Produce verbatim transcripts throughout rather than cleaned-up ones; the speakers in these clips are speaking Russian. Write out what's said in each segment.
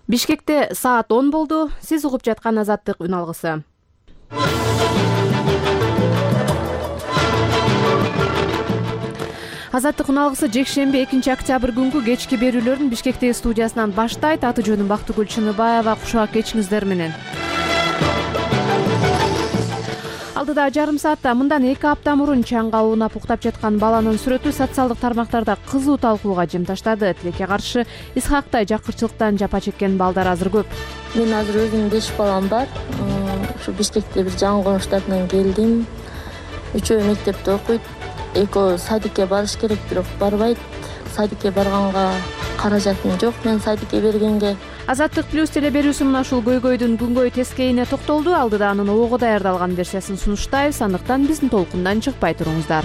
Бишкекте саат он болду. Сиз угуп жаткан Азаттык үн алгысы. Азаттык үн алгысы жекшемби экинчи октябрь күнгү кечки берүүлөрүн Бишкектеги студиясынан баштайт. Аты жөнүм Бактыгүл Чыныбаева. Кушак кечиңиздер менен. Алдыда жарым саатта мындан эки апта мурун чаңга уунап уктап жаткан баланын сүрөтү социалдык тармактарда кызуу талкууга жем таштады. Тилекке каршы Исхактай жакырчылыктан жапа чеккен балдар азыр көп. Мен азыр өзүм беш балам бар. Ушу Бишкекте бир жаңы кону штатынан келдим. Үчөө мектепте окуйт. Экөө садикке барыш керек, бирок барбайт. Садикке барганга каражатым жок. Мен садикке бергенге Азаттык плюс теле берүүсү мына ушул көйгөйдүн күнгөй тескейине токтолду. Алдыда анын ого даярдалган версиясын сунуштайбыз. Андыктан биздин толкундан чыкпай туруңуздар.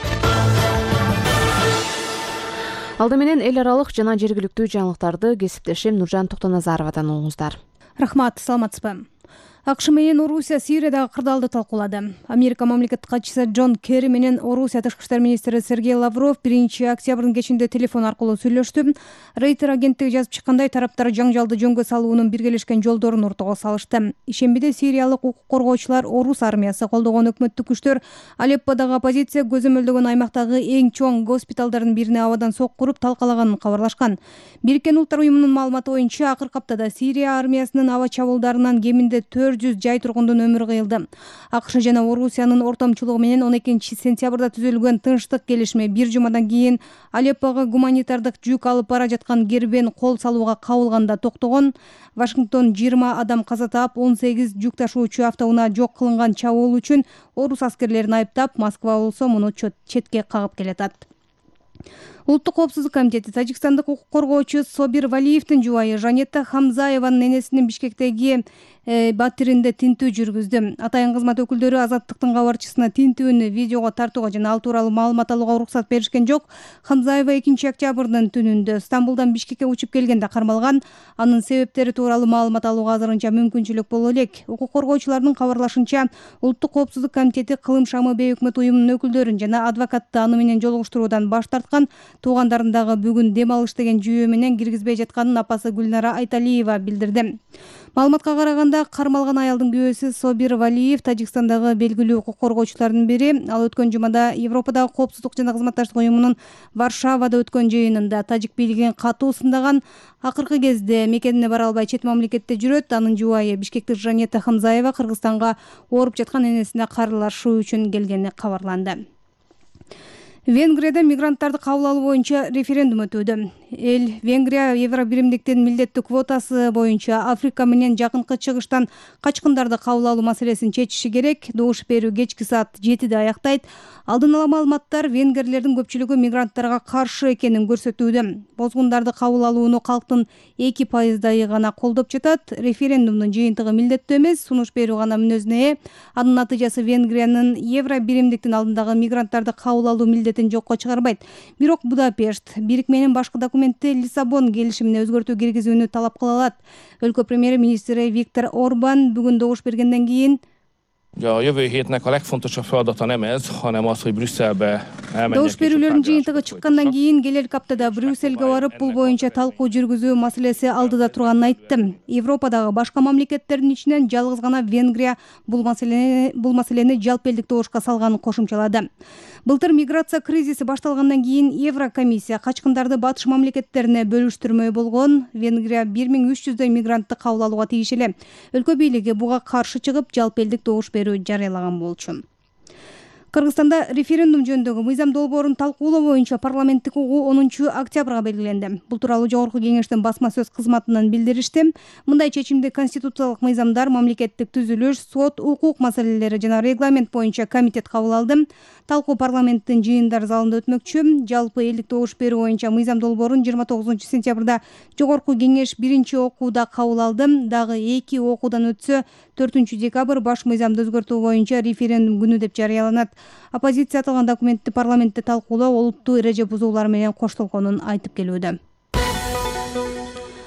Алды менен эл аралык жана жергиликтүү жаңылыктарды кесиптешим Нуржан Токтоназаровадан угуңуздар. Рахмат, саламатсызбы? АКШ менен Орусия Сириядагы кырдаалды талкуулады. Америка мамлекеттик катчысы Джон Керри менен Орусия тышкы иштер министри Сергей Лавров биринчи октябрдын кечинде телефон аркылуу сүйлөштү. Рейтер агенттиги жазып чыккандай, тараптар жаңжалды жөнгө салуунун биргелешкен жолдорун ортого салышты. Ишембиде сириялык укук коргоочулар Орус армиясы колдогон өкмөттүк күчтөр Алепподагы оппозиция көзөмөлдөгөн аймактагы эң чоң госпиталдардын бирине абадан сок куруп талкалаганын кабарлашкан. Бириккен Улуттар уюмунун маалыматы боюнча, акыркы аптада Сирия армиясынын аба чабуулдарынан кеминде төрт жүз жай тургундун өмүрү кыйылды. АКШ жана Орусиянын ортомчулугу менен он экинчи сентябрда түзүлгөн тынчтык келишими бир жумадан кийин Алеппого гуманитардык жүк алып бара жаткан кербен кол салууга кабылганда токтогон. Вашингтон жыйырма адам каза таап, он сегиз жүк ташуучу автоунаа жок кылынган чабуул үчүн орус аскерлерин айыптап, Москва болсо муну четке кагып келатат. Улуттук коопсуздук комитети тажикстандык укук коргоочу Собир Валиевдин жубайы Жанетта Хамзаеванын энесинин Бишкектеги батиринде тинтүү жүргүздү. Атайын кызмат өкүлдөрү Азаттыктын кабарчысына тинтүүнү видеого тартууга жана ал тууралуу маалымат алууга уруксат беришкен жок. Хамзаева экинчи октябрдын түнүндө Стамбулдан Бишкекке учуп келгенде кармалган. Анын себептери тууралуу маалымат алууга азырынча мүмкүнчүлүк боло элек. Укук коргоочулардын кабарлашынча, Улуттук коопсуздук комитети Кылым шамы бейөкмөт уюмунун өкүлдөрүн жана адвокатты аны менен жолугуштуруудан баш тарткан. Туугандарындагы бүгүн дем алыш деген жүйө менен киргизбей жатканын апасы Гүлнара Айталиева билдирди. Маалыматка караганда, кармалган аялдын күйөөсү Собир Валиев Тажикстандагы белгилүү укук коргоочулардын бири. Ал өткөн жумада Европадагы коопсуздук жана кызматташтык уюмунун Варшавада өткөн жыйынында тажик бийлигин катуу сындаган. Акыркы кезде мекенине бара албай чет мамлекетте жүрөт. Анын жубайы Бишкектик Жанетта Хамзаева Кыргызстанга ооруп жаткан энесине карылашуу үчүн келгени кабарланды. Венгрияда мигранттарды кабыл алуу боюнча референдум өтүүдө. Эл Венгрия Евробиримдиктин милдеттүү квотасы боюнча Африка менен жакынкы чыгыштан качкындарды кабыл алуу маселесин чечиши керек. Добуш берүү кечки саат жетиде аяктайт. Алдын ала маалыматтар венгерлердин көпчүлүгү мигранттарга каршы экенин көрсөтүүдө. Бозгундарды кабыл алууну калктын эки пайыздайы гана колдоп жатат. Референдумдун жыйынтыгы милдеттүү эмес, сунуш берүү гана мүнөзүнө ээ. Анын натыйжасы Венгриянын Евробиримдиктин алдындагы мигранттарды кабыл алуу милдетин жокко чыгарбайт. Бирок Будапешт бирик менен башкы документте Лиссабон келишимине өзгөртүү киргизүүнү талап кыла алат. Өлкө премьер-министри Виктор Орбан бүгүн добуш бергенден кийин A jövő hétnek a legfontosabb feladata nem ez, hanem az, hogy Brüsszelbe elmenjek. Добуш берүүлөрдүн жыйынтыгы чыккандан кийин келер аптада Брюссельге барып, бул боюнча талкуу жүргүзүү маселеси алдыда турганын айттым. Европадагы башка мамлекеттердин ичинен жалгыз гана Венгрия бул маселени бул маселени жалпы элдик добушка салганын кошумчалады. Былтыр миграция кризиси башталгандан кийин Еврокомиссия качкындарды батыш мамлекеттерине бөлүштүрмөй болгон. Венгрия бир миң үч жүздөй мигрантты кабыл алууга тийишеле. Өлкө бийлиги буга каршы чыгып, жалпы элдик добуш берүү жарыялаган болчу. Кыргызстанда референдум жөнүндөгү мыйзам долбоорун талкуулоо боюнча парламенттик угуу онунчу октябрга белгиленди. Бул тууралуу Жогорку Кеңештин басма сөз кызматынан билдиришти. Мындай чечимди конституциялык мыйзамдар, мамлекеттик түзүлүш, сот, укук маселелери жана регламент боюнча комитет кабыл алды. Талкуу парламенттин жыйындар залында өтмөкчү. Жалпы элдик добуш берүү боюнча мыйзам долбоорун жыйырма тогузунчу сентябрда Жогорку Кеңеш биринчи окууда кабыл алды. Дагы эки окуудан өтсө, төртүнчү декабрь баш мыйзамды өзгөртүү боюнча референдум күнү деп жарыяланат. Оппозиция аталган документти парламентте талкуулоо олуттуу эреже бузуулар менен коштолгонун айтып келүүдө.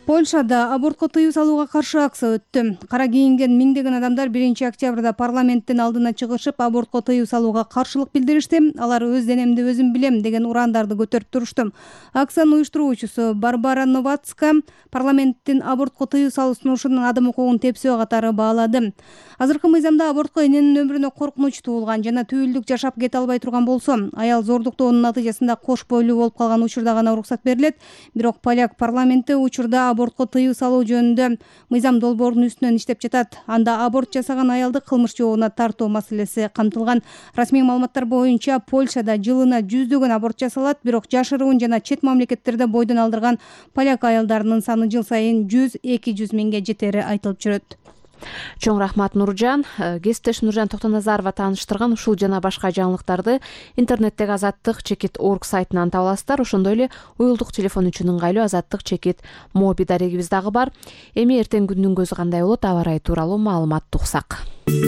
Польшада абортко тыюу салууга каршы акция өттү. Кара кийинген миңдеген адамдар биринчи октябрда парламенттин алдына чыгышып, абортко тыюу салууга каршылык билдиришти. Алар өз денемди өзүм билем деген урандарды көтөрүп турушту. Акциянын уюштуруучусу Барбара Новацка парламенттин абортко тыюу салуу сунушунун адам укугун тепсөө катары баалады. Азыркы мыйзамда абортко эненин өмүрүнө коркунуч туулган жана түйүлдүк жашап кете албай турган болсо, аял зордуктоонун натыйжасында кош бойлуу болуп калган учурда гана уруксат берилет. Бирок поляк парламенти учурда абортко тыюу салуу жөнүндө мыйзам долбоорунун үстүнөн иштеп жатат. Анда аборт жасаган аялды кылмыш жообуна тартуу маселеси камтылган. Расмий маалыматтар боюнча Польшада жылына жүздөгөн аборт жасалат, бирок жашыруун жана чет мамлекеттерде бойдон алдырган поляк аялдарынын саны жыл сайын жүз эки жүз миңге жетери айтылып жүрөт. Чоң рахмат, Нуржан. Кесиптеш Нуржан Токтоназарова тааныштырган ушул жана башка жаңылыктарды интернеттеги азаттык чекит орг сайтынан таба аласыздар. Ошондой эле уюлдук телефон үчүн ыңгайлуу азаттык чекит моби дарегибиз дагы бар. Эми эртең күндүн көзү кандай болот, аба ырайы тууралуу маалыматты уксак.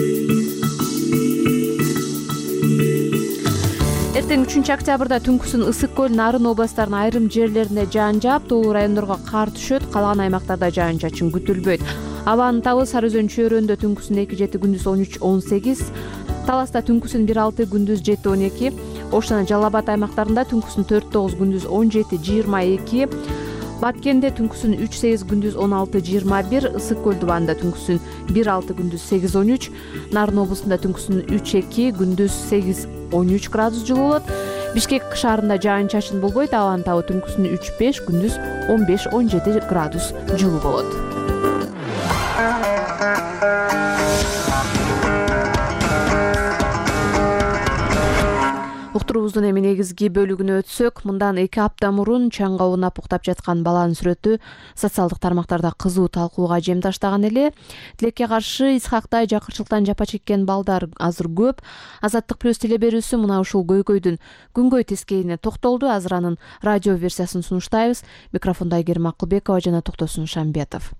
Эртең үчүнчү октябрда түнкүсүн Ысык көл, Нарын областарынын айрым жерлерине жаан жаап, тоолуу райондорго кар түшөт, калган аймактарда жаан-чачын күтүлбөйт. Абанын табы Сары Өзөн чөйрөндө түнкүсүн эки жети, күндүз он үч он сегиз, Таласта түнкүсүн бир алты, күндүз жети он эки, Ош жана Жалал Абад аймактарында түнкүсүн төрт тогуз, күндүз он жети жыйырма эки, Баткенде түнкүсүн үч сегиз, күндүз он алты жыйырма бир, Ысык көл дубанында түнкүсүн бир алты, күндүз сегиз он үч, Нарын облусунда түнкүсүн үч эки, күндүз сегиз он үч градус жылуу болот. Бишкек шаарында жаан-чачын болбойт, абанын табы түнкүсүн үч беш, күндүз он беш он жети градус жылуу болот. Уктуруубуздун эми негизги бөлүгүнө өтсөк, мындан эки апта мурун чаңга уунап уктап жаткан баланын сүрөтү социалдык тармактарда кызуу талкууга жем таштаган эле. Тилекке каршы Исхактай жакырчылыктан жапа чеккен балдар азыр көп. Азаттык плюс телеберүүсү мына ушул көйгөйдүн күнгөй тескейине токтолду. Азыр анын радио версиясын сунуштайбыз. Микрофондо Айгерим Акылбекова жана Токтосун Шамбетов.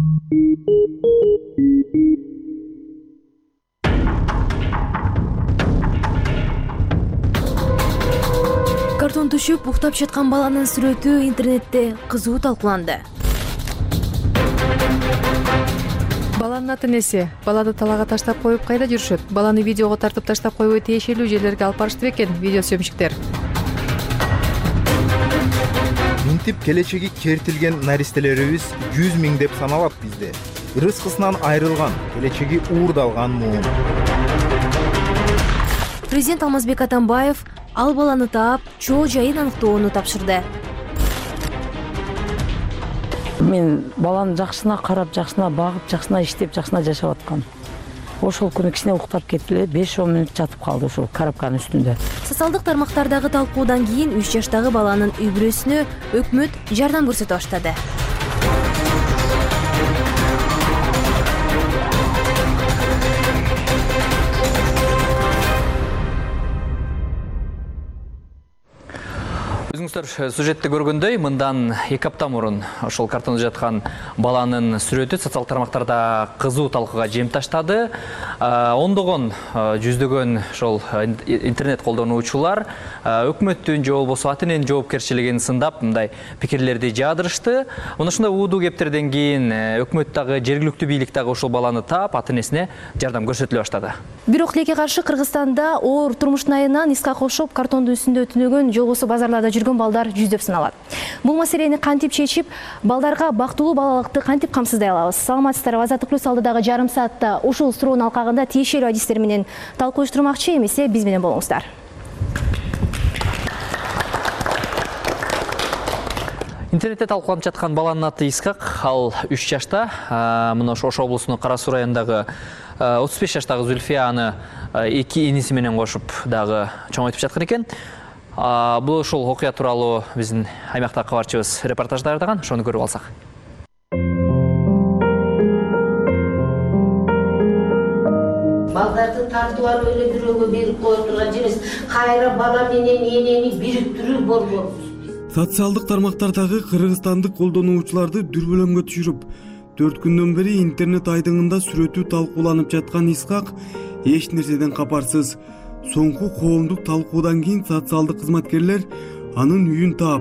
Картон түшүп уктап жаткан баланын сүрөтү интернетте кызуу талкууланды. Баланын ата-энеси баланы талаага таштап коюп кайда жүрүшөт? Баланы видеого тартып таштап койбой тиешелүү жерлерге алып барышты бекен? Видео сөмүшүктөр. Минтип келечеги кертилген наристелерибиз жүз миң деп саналат бизде. Рызкысынан айрылган, келечеги уурдалган муун. Президент Алмазбек Атамбаев ал баланы таап, чоо жайын аныктоону тапшырды. Мен баланы жакшына карап, жакшына багып, жакшына иштеп, жакшына жашап аткам. Ошол күнү кичине уктап кетти эле, беш он мүнөт жатып калды ошол коробканын үстүндө. Социалдык тармактардагы талкуудан кийин үч жаштагы баланын үй бүлөсүнө өкмөт жардам көрсөтө баштады. Өзүңүздөр сюжетте көргөндөй, мындан эки апта мурун ошол картонда жаткан баланын сүрөтү социалдык тармактарда кызуу талкууга жем таштады. Ондогон, жүздөгөн ошол интернет колдонуучулар өкмөттүн же болбосо ата-эненин жоопкерчилигин сындап, мындай пикирлерди жаадырышты. Мына ушундай уудуу кептерден кийин өкмөт дагы, жергиликтүү бийлик дагы ошол баланы таап, ата-энесине жардам көрсөтүлө баштады. Бирок тилекке каршы Кыргызстанда оор турмуштун айынан Исхак окшоп картондун үстүндө түнөгөн, же болбосо базарларда жүргөн балдар жүздөп саналат. Бул маселени кантип чечип, балдарга бактылуу балалыкты кантип камсыздай алабыз? Саламатсыздарбы? Азаттык плюс алдыдагы жарым саатта ушул суроонун алкагында тиешелүү адистер менен талкуу уюштурмакчы, эмесе биз менен болуңуздар. Интернетте талкууланып жаткан баланын аты Исхак, ал үч жашта. Мына Ош облусунун Кара Суу районундагы отуз беш жаштагы Зүлфия аны эки иниси менен кошуп дагы чоңойтуп жаткан экен. Бул ошол окуя тууралуу биздин аймактагы кабарчыбыз репортаж даярдаган, ошону көрүп алсак. Балдардын тартуулары эле бирөөгө берип коюп турган эмес, кайра бала менен энени бириктирүү борбору. Социалдык тармактардагы кыргызстандык колдонуучуларды дүрбөлөңгө түшүрүп, төрт күндөн бери интернет айдыңында сүрөтү талкууланып жаткан Исхак эч нерседен капарсыз. Соңку коомдук талкуудан кийин социалдык кызматкерлер анын үйүн таап,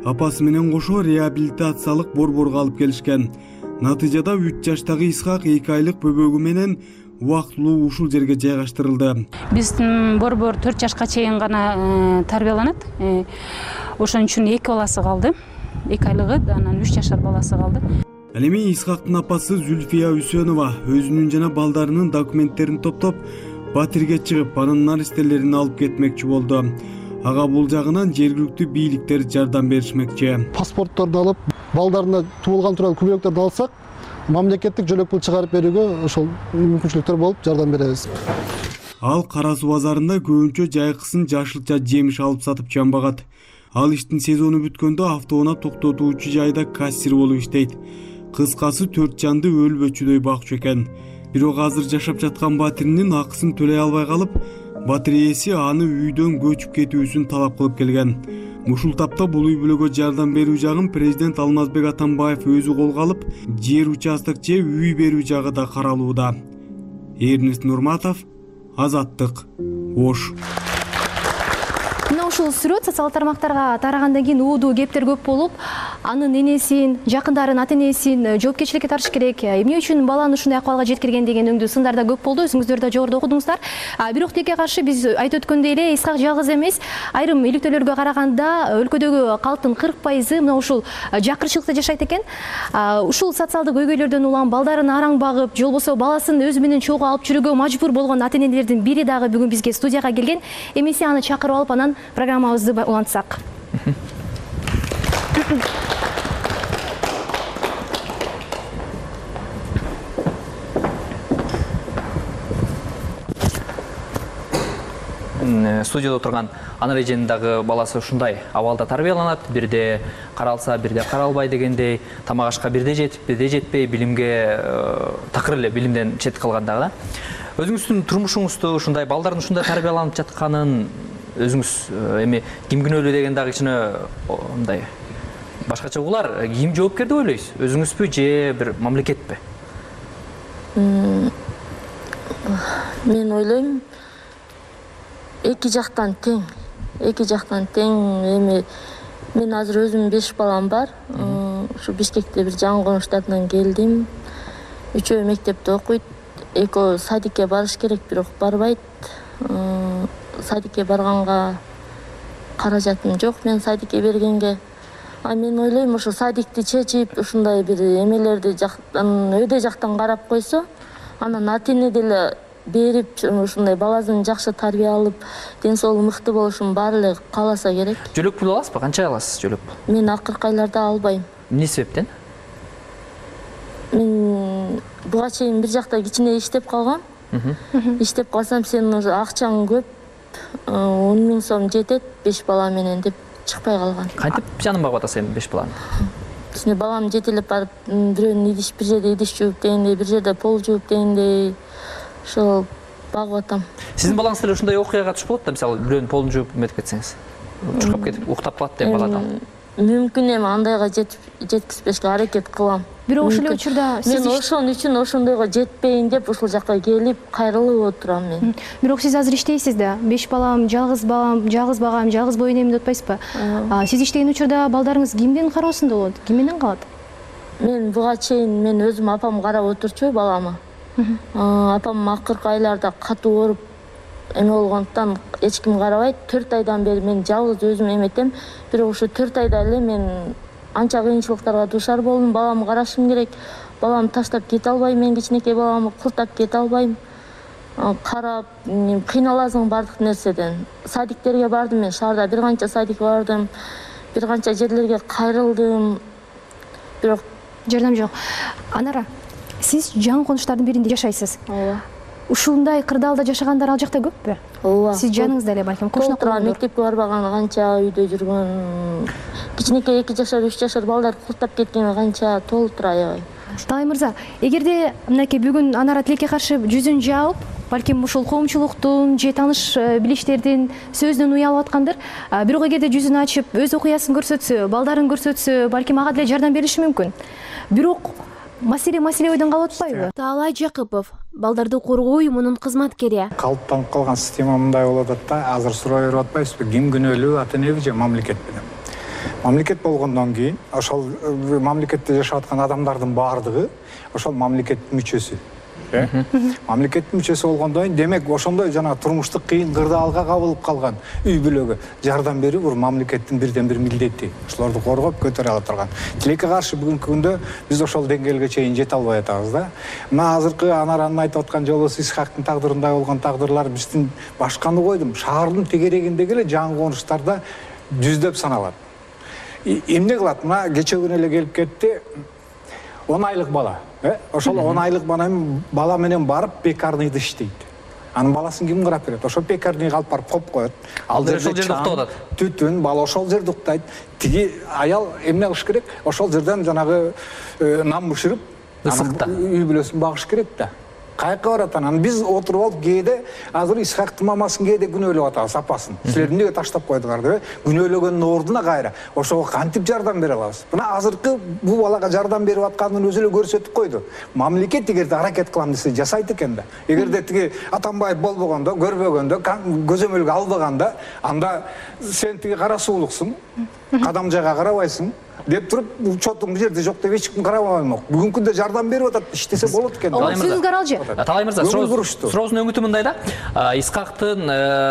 апасы менен кошо реабилитациялык борборго алып келишкен. Натыйжада үч жаштагы Исхак эки айлык бөбөгү менен убактылуу ушул жерге жайгаштырылды. Биздин борбор төрт жашка чейин гана тарбияланат. Ошон үчүн эки баласы калды. эки айлыгы, анан үч жашар баласы калды. Ал эми Исхактын апасы Зүлфия Үсөнова өзүнүн жана балдарынын документтерин топтоп Батирге чыгып, анын наристелерин алып кетмекчи болду. Ага бул жагынан жергиликтүү бийликтер жардам беришмекчи. Паспортторду алып, балдарына туулган тууралуу күбөлөктөрдү алсак, мамлекеттик жөлөк пул чыгарып берүүгө ошол мүмкүнчүлүктөр болуп жардам беребиз. Ал Кара Суу базарында көбүнчө жайкысын жашылча жемиш алып сатып чамбагат. Ал иштин сезону бүткөндө автоунаа токтотуучу жайда кассир болуп иштейт. Кыскасы төрт жанды өлбөчүдөй бакчу экен. Бирок азыр жашап жаткан Батиринин акысын төлөй албай калып, Батир ээси аны үйдөн көчүп кетүүсүн талап кылып келген. Ушул тапта бул үй бүлөгө жардам берүү жагын президент Алмазбек Атамбаев өзү колго алып, жер участок же үй берүү жагы да каралууда. Эрнест Нурматов, Азаттык, Ош. Мына ушул сүрөт социалдык тармактарга тарагандан кийин уудуу кептер көп болуп, анын энесин, жакындарын, ата энесин жоопкерчиликке тартыш керек. Эмне үчүн баланы ушундай акыбалга жеткирген деген өңдүү сындар да көп болду. Өзүңүздөр да жогоруда окудуңуздар. Бирок тилекке каршы биз айтып өткөндөй эле Исхак жалгыз эмес. Айрым иликтөөлөргө караганда өлкөдөгү калктын кырк пайызы мына ушул жакырчылыкта жашайт экен. Ушул социалдык көйгөйлөрдөн улам балдарын араң багып, же болбосо баласын өзү менен чогуу алып жүрүүгө мажбур болгон ата энелердин бири дагы бүгүн бизге студияга келген. Эмесе аны чакырып алып, анан программабызды улантсак. Студияда отурган Анар эженин дагы баласы ушундай абалда тарбияланат, бирде каралса, бирде каралбай дегендей, тамак ашка бирде жетип, бирде жетпей, билимге такыр эле билимден чет калган дагы да. Өзүңүздүн турмушуңузду ушундай балдардын ушундай тарбияланып жатканын өзүңүз эми ким күнөөлүү деген дагы кичине мындай башкача угулар. Ким жоопкер деп ойлойсуз? Өзүңүзбү же бир мамлекетпи? Мен ойлойм, эки жактан тең. Эки жактан тең. Эми мен азыр өзүм беш балам бар. Ушу Бишкекте бир жаңы кону штатынан келдим. Үчөө мектепте окуйт. Экөө садикке барыш керек, бирок барбайт. Садикке барганга каражатым жок мен садикке бергенге. А мен ойлойм, ошо садикти чечип, ушундай бир эмелерди жактан, өйдө жактан карап койсо, анан ата эне деле берип, ушундай баласын жакшы тарбия алып, ден соолугу мыкты болушун баары эле кааласа керек. Жөлөк пул аласызбы? Канча аласыз жөлөк пул? Мен акыркы айларда албайм. Эмне себептен? Мен буга чейин бир жакта кичине иштеп калгам. Иштеп калсам, сен акчаң көп, он миң сом жетет беш бала менен деп чыкпай калган. Кантип жанын багып атасыз эми беш баланы? Сине балам жетелеп барып, бирөөнүн идиш, бир жерде идиш жууп дегендей, бир жерде пол жууп дегендей, ошол багып атам. Сиздин балаңыз деле ушундай окуяга туш болот да, мисалы бирөөнүн полун жууп эметип кетсеңиз, чуркап кетип уктап калат деген баладан. Мүмкүн эми андайга жеткизбешке аракет кылам. Бирок ошол эле учурда мен ошон үчүн ошондойго жетпейин деп ушул жакка келип кайрылып отурам мен. Бирок сиз азыр иштейсиз да. беш балам, жалгыз балам, жалгыз багам, жалгыз боюнем деп атпайсызбы? Сиз иштеген учурда балдарыңыз кимдин кароосунда болот? Ким менен калат? Мен буга чейин мен өзүм апам карап отурчу балама. Апам акыркы айларда катуу ооруп эме болгондуктан эч ким карабайт. төрт айдан бери мен жалгыз өзүм эметем. Бирок ушу төрт айда эле мен анча кыйынчылыктарга дуушар болдум. Баламды карашым керек. Баламды таштап кете албайм. Мен кичинекей баламды кылтап кете албайм. Карап, кыйналасың бардык нерседен. Садиктерге бардым мен, шаарда бир канча садик бардым. Бир канча жерлерге кайрылдым. Бирок жардам жок. Анара, сиз жаңы конуштардын биринде жашайсыз. Ооба. Ушундай кырдаалда жашагандар ал жакта көппү? Ооба. Сиз жаныңызда эле балким кошуна калган. Мектепке барбаган канча үйдө жүргөн, кичинекей эки жашар, үч жашар балдар кылтап кеткен канча толтур аябай. Таалай мырза, эгерде мынакей бүгүн Анара тилекке каршы жүзүн жаап, балким ушул коомчулуктун же тааныш билиштердин сөзүнөн уялып аткандыр. Бирок эгерде жүзүн ачып, өз окуясын көрсөтсө, балдарын көрсөтсө, балким ага деле жардам бериши мүмкүн. Бирок маселе маселе ойдон калып атпайбы? Таалай Жакыпов, балдарды коргоо уюмунун кызматкери. Калыптанып калган система мындай болуп атат да, азыр суроо берип атпайсызбы, ким күнөөлүү, ата энеби же мамлекетпи деп. мамлекет болгондон кийин ошол мамлекетте жашап аткан адамдардын баардыгы ошол мамлекеттин мүчөсү. Мамлекеттин мүчөсү болгондон кийин демек ошондой жана турмуштук кыйын кырдаалга кабылып калган үй бүлөгө жардам берүү бул мамлекеттин бирден бир милдети. Ошолорду коргоп көтөрө ала турган. Тилекке каршы бүгүнкү күндө биз ошол деңгээлге чейин жете албай атабыз да. Мына азыркы анаранын айтып аткан жолубуз Исхактын тагдырындай болгон тагдырлар биздин башканы койдум. Шаардын тегерегиндеги эле жаңы конуштарда жүздөп саналат. Эмне кылат? Мына кече күнү эле келип кетти. он айлык бала. Ошол он айлык бала менен барып пекарныйды иштейт. Анын баласын ким карап берет? Ошол пекарныйга алып барып коюп коет. Ал жерде ошол жерде уктап атат. Түтүн, бала ошол жерде уктайт. Тиги аял эмне кылыш керек? Ошол жерден жанагы нам бышырып, ысыкта үй бүлөсүн багыш керек да. Кайыкка барат анан биз отуруп алып кээде азыр Исхактын мамасын кээде күнөөлөп атабыз апасын. Силер эмнеге таштап койдуңар деп, күнөөлөгөндүн ордуна кайра ошого кантип жардам бере алабыз? Мына азыркы бул балага жардам берип атканын өзү эле көрсөтүп койду. Мамлекет эгерде аракет кылам десе жасайт экен да. Эгерде тиги Атамбаев болбогондо, көрбөгөндө, көзөмөлгө албаганда, анда сен тиги кара суулуксуң, кадам жайга карабайсың деп туруп, чотуң бул жерде жок деп эч ким карабай коймок. Бүгүнкү күндө жардам берип атат, иштесе болот экен. Сөзүңүз каралжы. Талай мырза, суроосунун өңүтү мындай да. Исхактын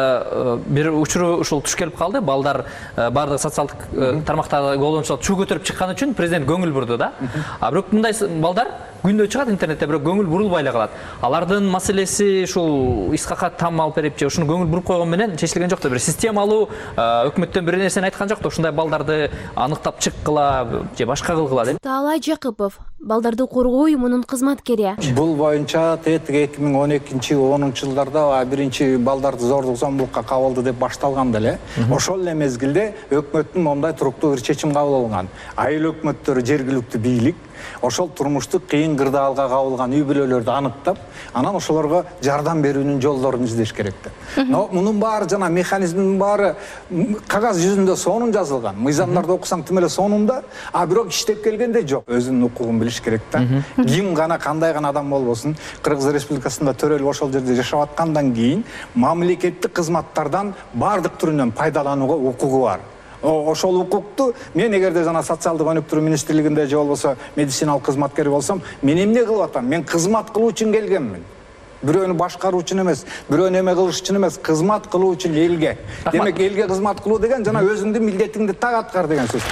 бир учуру ушул туш келип калды. Балдар бардык социалдык тармактагы колдончулар чуу көтөрүп чыккан үчүн президент көңүл бурду да. А бирок мындай балдар күндө чыгат интернетте, бирок көңүл бурулбай эле калат. Алардын маселеси ушул Исхакка там алып берип же ушуну көңүл буруп койгон менен чечилген жок да. Бир системалуу өкмөттөн бир нерсени айткан жок да. Ушундай балдарды аныктап чыккыла же башка кылгыла деп. Таалай Жакыпов, балдарды коргоо уюмунун кызматкери. Бул боюнча тетиги эки миң он экинчи онунчу жылдарда биринчи балдарды зордук зомбулукка кабылды деп башталган деле. Ошол эле мезгилде өкмөттүн мондай туруктуу бир чечим кабыл алынган. Айыл өкмөттөрү, жергиликтүү бийлик ошол турмуштук кыйын кырдаалга кабылган үй бүлөлөрдү аныктап, анан ошолорго жардам берүүнүн жолдорун издеш керек да. Но мунун баары жана механизмдин баары кагаз жүзүндө сонун жазылган. Мыйзамдарды окусаң тим эле сонунда, а бирок иштеп келгенде жок. Өзүнүн укугун билиш керек да. Ким гана кандай гана адам болбосун, Кыргыз Республикасында төрөлүп ошол жерде жашап аткандан кийин мамлекеттик кызматтардан бардык түрүнөн пайдаланууга укугу бар. Ошол укукту мен эгерде жана социалдык өнүктүрүү министрлигинде же болбосо медициналык кызматкер болсом, мен эмне кылып атам? Мен кызмат кылуу үчүн келгенмин. Бирөөнү башкаруу үчүн эмес, бирөөнү эме кылыш үчүн эмес, кызмат кылуу үчүн элге. Демек элге кызмат кылуу деген жана өзүңдүн милдетиңди так аткар деген сөз.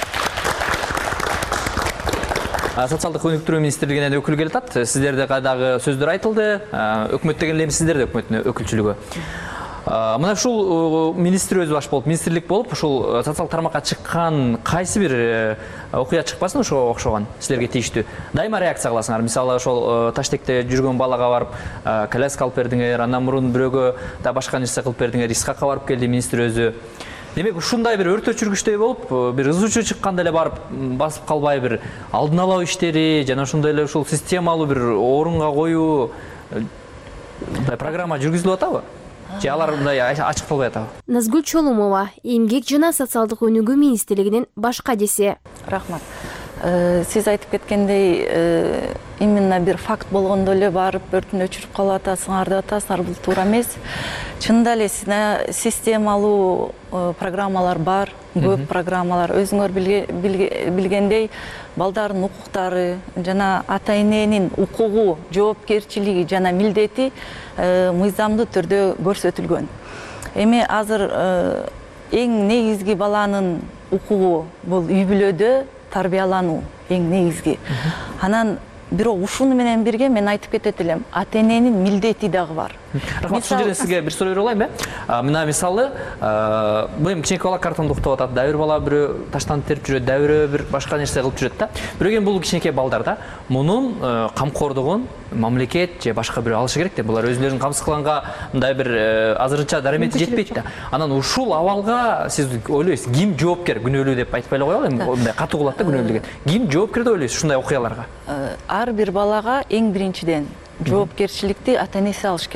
Социалдык өнүктүрүү министрлигинен өкүл келип атат. Сиздерде кайдагы сөздөр айтылды. Өкмөт деген эле сиздерде өкмөттүн өкүлчүлүгү. Мына ушул министр өзү баш болуп, министрлик болуп, ушул социалдык тармакка чыккан кайсы бир окуя чыкпасын ошого окшогон силерге тийиштүү. Дайыма реакция кыласыңар. Мисалы ошол Таштекте жүргөн балага барып, коляска алып бердиңер, андан мурун бирөөгө да башка нерсе кылып бердиңер, Исхакка барып келди министр өзү. Демек ушундай бир өрт өчүргүчтөй болуп, бир ызычуу чыкканда эле барып басып калбай бир алдын алуу иштери жана ошондой эле ушул системалуу бир орунга коюу программа жүргүзүлүп атабы? Же алар мындай ачыкталбай атабы? Назгүл Чолумова, Эмгек жана социалдык өнүгүү министрлигинин баш кадиси. Рахмат. Сиз айтып кеткендей, именно бир факт болгондо эле барып өртүн өчүрүп калып атасыңар деп атасыңар, бул туура эмес. Чынында эле системалуу программалар бар, көп программалар. Өзүңөр билгендей, балдардын укуктары жана ата-эненин укугу, жоопкерчилиги жана милдети мыйзамдуу түрдө көрсөтүлгөн. Эми азыр эң негизги баланын укугу бул үй бүлөдө тарбиялануу эң негизги. Анан бирок ушуну менен бирге мен айтып кетет элем, ата-эненин милдети дагы бар. Рахмат, ушул жерде сизге бир суроо бере алайынбы? Мына мисалы, бул эми кичинекей бала картонду уктап атат, дагы бир бала бирөө таштанып терип жүрөт, дагы бирөө бир башка нерсе кылып жүрөт да. Бирок эми бул кичинекей балдар да, мунун камкордугун мамлекет же башка бирөө алышы керек да. Булар өзүлөрүн камсыз кылганга мындай бир азырынча дарамети жетпейт да. Анан ушул абалга сиз ойлойсуз, ким жоопкер? Күнөөлүү деп айтпай эле коелу, эми мындай катуу кылат да күнөөлүү деген. Ким жоопкер деп ойлойсуз ушундай окуяларга? Ар бир балага эң биринчиден жоопкерчиликти ата-энеси алыш керек.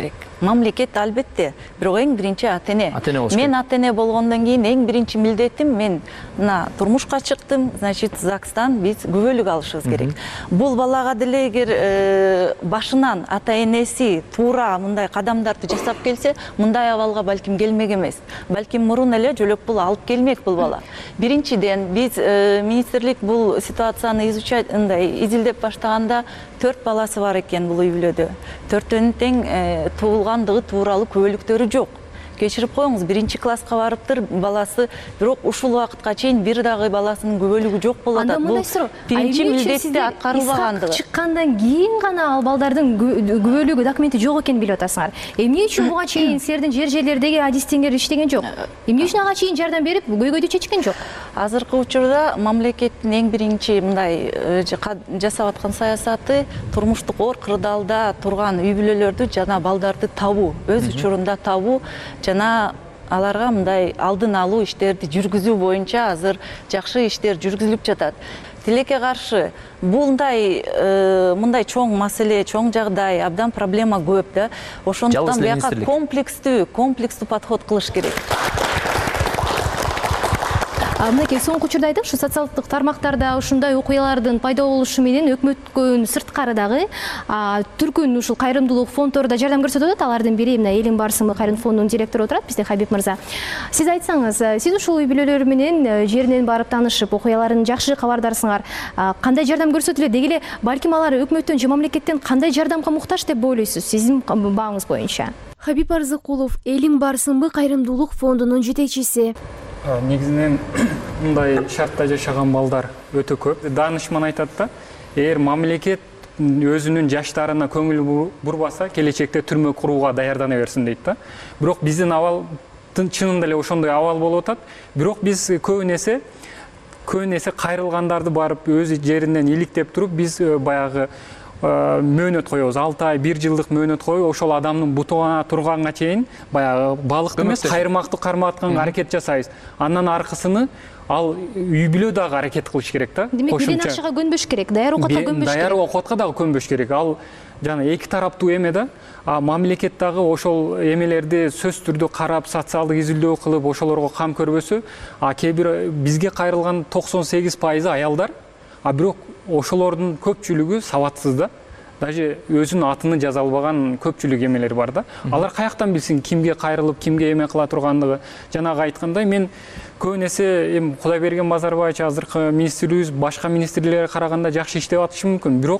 мамлекет албетте, бирок эң биринчи ата эне. Ата эне болуш Мен керек. ата эне болгондон кийин эң биринчи милдетим, мен мына турмушка чыктым, значит, ЗАГСтан биз күбөлүк алышыбыз керек. Бул балага деле эгер башынан ата энеси туура мындай кадамдарды жасап келсе, мындай абалга балким келмек эмес. Балким мурун эле жөлөк бул алып келмек бул бала. Биринчиден биз министрлик бул ситуацияны изучать, мындай изилдеп баштаганда төрт баласы бар экен бул үй бүлөдө. Төртөөнүн тең туулгандыгы тууралуу күбөлүктөрү жок. Кечирип коюңуз, биринчи класска барыптыр баласы, бирок ушул убакытка чейин бир дагы баласынын күбөлүгү жок болуп атат. Бул биринчи милдетти аткарылбагандыгы. Чыккандан кийин гана ал балдардын күбөлүгү, документи жок экенин билип атасыңар. Эмне үчүн буга чейин силердин жер жерлердеги адистеңер иштеген жок? Эмне үчүн ага чейин жардам берип, көйгөйдү чечкен жок? Азыркы учурда мамлекеттин эң биринчи мындай жасап аткан саясаты турмуштук оор кырдаалда турган үй бүлөлөрдү жана балдарды табуу, өз учурунда табуу жана аларга мындай алдын алуу иштерди жүргүзүү боюнча азыр жакшы иштер жүргүзүлүп жатат. Тилекке каршы мындай мындай чоң маселе, чоң жагдай, абдан проблема көп да. Ошондуктан бияка комплекстүү, комплекстүү подход кылыш керек. Мынакей соңку учурда айдым, ушу социалдык тармактарда ушундай окуялардын пайда болушу менен өкмөткөн сырткарыдагы түркүн ушул кайрымдуулук фонддору да жардам көрсөтүп атат. Алардын бири мына Элиң Барсынбы кайрымдуу фондунун директору отурат бизде, Хабиб мырза. Сиз айтсаңыз, сиз ушул үй бүлөлөр менен жеринен барып таанышып, окуяларын жакшы кабардарсыңар. Кандай жардам көрсөтүлөт? Деги эле балким алар өкмөттөн же мамлекеттен кандай жардамга муктаж деп ойлойсуз сиздин бааңыз боюнча? Хабиб Арзыкулов, Элиң Барсынбы кайрымдуулук фондунун жетекчиси. Негизинен мындай шартта жашаган балдар өтө көп. Данышман айтат да, эгер мамлекет өзүнүн жаштарына көңүл бурбаса, келечекте түрмө курууга даярдана берсин дейт да. Бирок биздин абалдын чынында эле ошондой абал болуп атат. Бирок биз көбүн эсе көбүн эсе кайрылгандарды барып өз жеринен иликтеп туруп, биз баягы мөөнөт коебуз, алты ай, бир жылдык мөөнөт коюп, ошол адамдын бутугана турганга чейин баягы балыкты эмес, кайрымакты карматканга аракет жасайбыз. Андан аркысыны ал үй бүлө дагы аракет кылыш керек да. Демек, бирден акчага көнбөш керек, даяр окутка көнбөш керек. Даяр окутка дагы көнбөш керек. Ал жана эки тараптуу эме да. А мамлекет дагы ошол эмелерди сөз түрдө карап, социалдык изилдөө кылып, ошолорго кам көрбөсө, а кээ бир бизге кайрылган токсон сегиз пайызы аялдар, а бирок ошолордун көпчүлүгү сабатсыз да. Даже өзүнүн атыны жаза албаган көпчүлүк эмелер бар да. Алар каяктан билсин кимге кайрылып, кимге эме кыла тургандыгы. Жанагы айткандай, мен көбүн эсе эми Кудайберген Базарбаевич азыркы министрибиз башка министрлерге караганда жакшы иштеп атышы мүмкүн. Бирок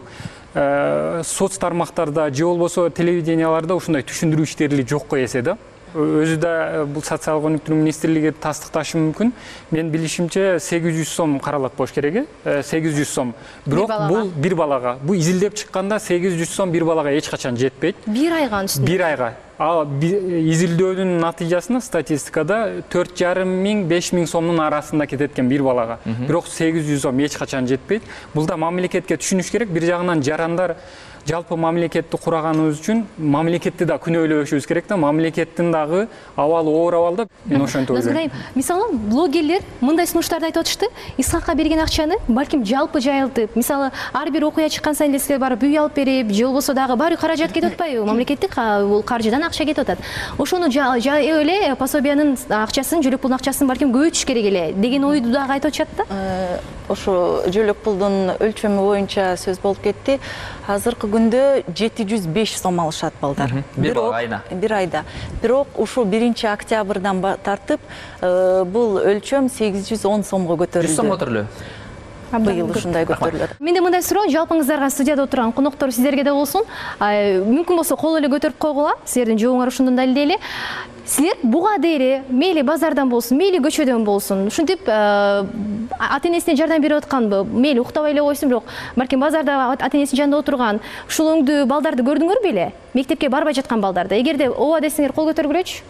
соц тармактарда же болбосо телевиденияларда ушундай түшүндүрүү иштери жокко эсе да. Өзү да бул социалдык өнүктүрүү министрлиги тастыкташы мүмкүн. Мен билишимче сегиз жүз сом каралат болуш керек, сегиз жүз сом. Бирок бул бир балага, бул изилдеп чыкканда сегиз жүз сом бир балага эч качан жетпейт. Бир айга үстүнө. Бир айга. Ал изилдөөнүн натыйжасында статистикада төрт жарым миң, беш миң сомдун арасында кетет экен бир балага. Бирок сегиз жүз сом эч качан жетпейт. Бул да мамлекетке түшүнүш керек. Бир жагынан жарандар жалпы мамлекетти кураганыбыз үчүн мамлекетти да күнөөлөбөшүбүз керек да. Мамлекеттин дагы абалы оор абалда. Мен ошентип ойлойм. Мисалы, блогерлер мындай сунуштарды айтып атышты. Исхакка берген акчаны балким жалпы жайылтып, мисалы, ар бир окуя чыккан сайын эле барып үй алып берип, же болбосо дагы баары каражат кетип атпайбы? Мамлекеттик бул каржыдан акча кетип атат. Ошону жай эле пособиянын акчасын, жөлөк пулдун акчасын балким көбөйтүш керек эле деген ойду дагы айтып атышат да. Ошо жөлөк пулдун өлчөмү боюнча сөз болуп кетти. Азыркы күндө жети жүз беш сом алышат балдар. Бир айда. Бир айда. Бирок ушул биринчи октябрдан тартып бул өлчөм сегиз жүз он сомго көтөрүлдү. жүз сом көтөрүлдү. Быйыл ушундай көтөрүлөт. Менде мындай суроо, жалпыңыздарга студияда отурган коноктор сиздерге да болсун. Мүмкүн болсо кол эле көтөрүп койгула. Силердин жообуңар ушундон далилдейли. Силер буга дейре, мейли базардан болсун, мейли көчөдөн болсун, ушинтип ата энесине жардам берип атканбы, мейли уктабай эле койсун, бирок балким базарда ата энесинин жанында отурган ушул өңдүү балдарды көрдүңөрбү эле? Мектепке барбай жаткан балдарды. Эгерде ооба десеңер кол көтөргүлөчү.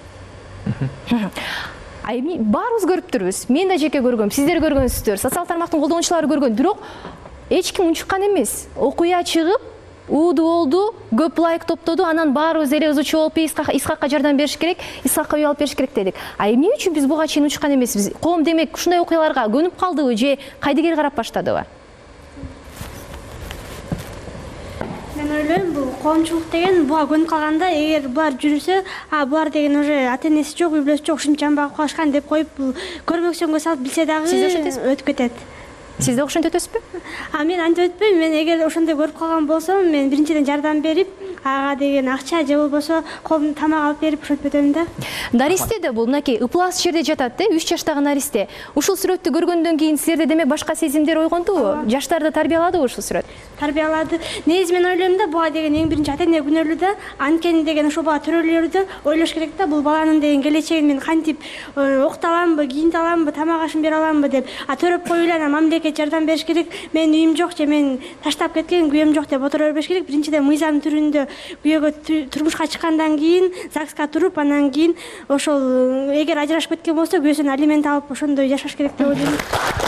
Ай, баарыбыз көрүптүрбүз. Мен да жеке көргөм, сиздер көргөнсүздөр, социалдык тармактын колдонуучулары көргөн. Бирок эч ким унчуккан эмес. Окуя чыгып, ууду болду, көп лайк топтоду, анан баарыбыз эле ызычуу болуп, Исхакка жардам бериш керек, Исхакка үй алып бериш керек дедик. А эмне үчүн биз буга чейин унчуккан эмеспиз? Коом демек ушундай окуяларга көнүп калдыбы же кайдыгер карап баштадыбы? Мен ойлойм, бул коомчулук деген буга көнүп калганда, эгер булар жүрүсө, а булар деген уже ата-энеси жок, үй бүлөсү жок, ушунча багып калышкан деп коюп, бул көрмөкчөнгө салып билсе дагы өтүп кетет. Сиз да ошентип өтөсүзбү? А мен антип өтпөйм. Мен эгер ошондой көрүп калган болсом, мен биринчиден жардам берип, ага деген акча же болбосо колдон тамак алып берип ошентип өтөм да. Наристе да бул мынакей ыплас жерде жатат да, үч жаштагы наристе. Ушул сүрөттү көргөндөн кийин силерде демек башка сезимдер ойгондубу? Жаштарды тарбияладыбы ушул сүрөт? Тарбиялады. Негизи мен ойлойм да, буга деген эң биринчи ата-эне күнөөлүү да, анткени деген ошол бала төрөлөрдү ойлош керек да, бул баланын деген келечегин мен кантип окута аламбы, кийинте аламбы, тамак ашын бере аламбы деп. А төрөп коюп эле анан мамлекет жардам бериш керек. Мен үйүм жок же мен таштап кеткен күйөөм жок деп отура бербеш керек. Биринчиден мыйзам түрүндө күйөөгө турмушка чыккандан кийин ЗАГСка туруп, анан кийин ошол эгер ажырашып кеткен болсо күйөөсүнөн алимент алып ошондой жашаш керек деп ойлойм.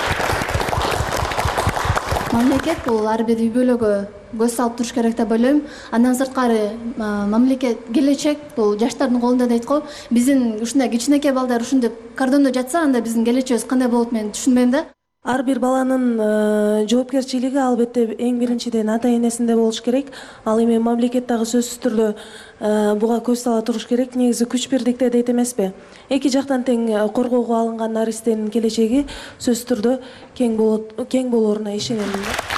Мамлекет бул ар бир үй бүлөгө көз салып туруш керек деп ойлойм. Андан сырткары мамлекет келечек бул жаштардын колунда дейт го. Биздин ушундай кичинекей балдар ушинтип кордондо жатса, анда биздин келечегибиз кандай болот мен түшүнбөйм да. Ар бир баланын жоопкерчилиги албетте эң биринчиден ата-энесинде болуш керек. Ал эми мамлекет дагы сөзсүз түрдө буга көз сала туруш керек. Негизи күч бирдикте дейт эмеспи? Эки жактан тең коргоого алынган наристенин келечеги сөзсүз түрдө кең болот, кең болоруна ишенем.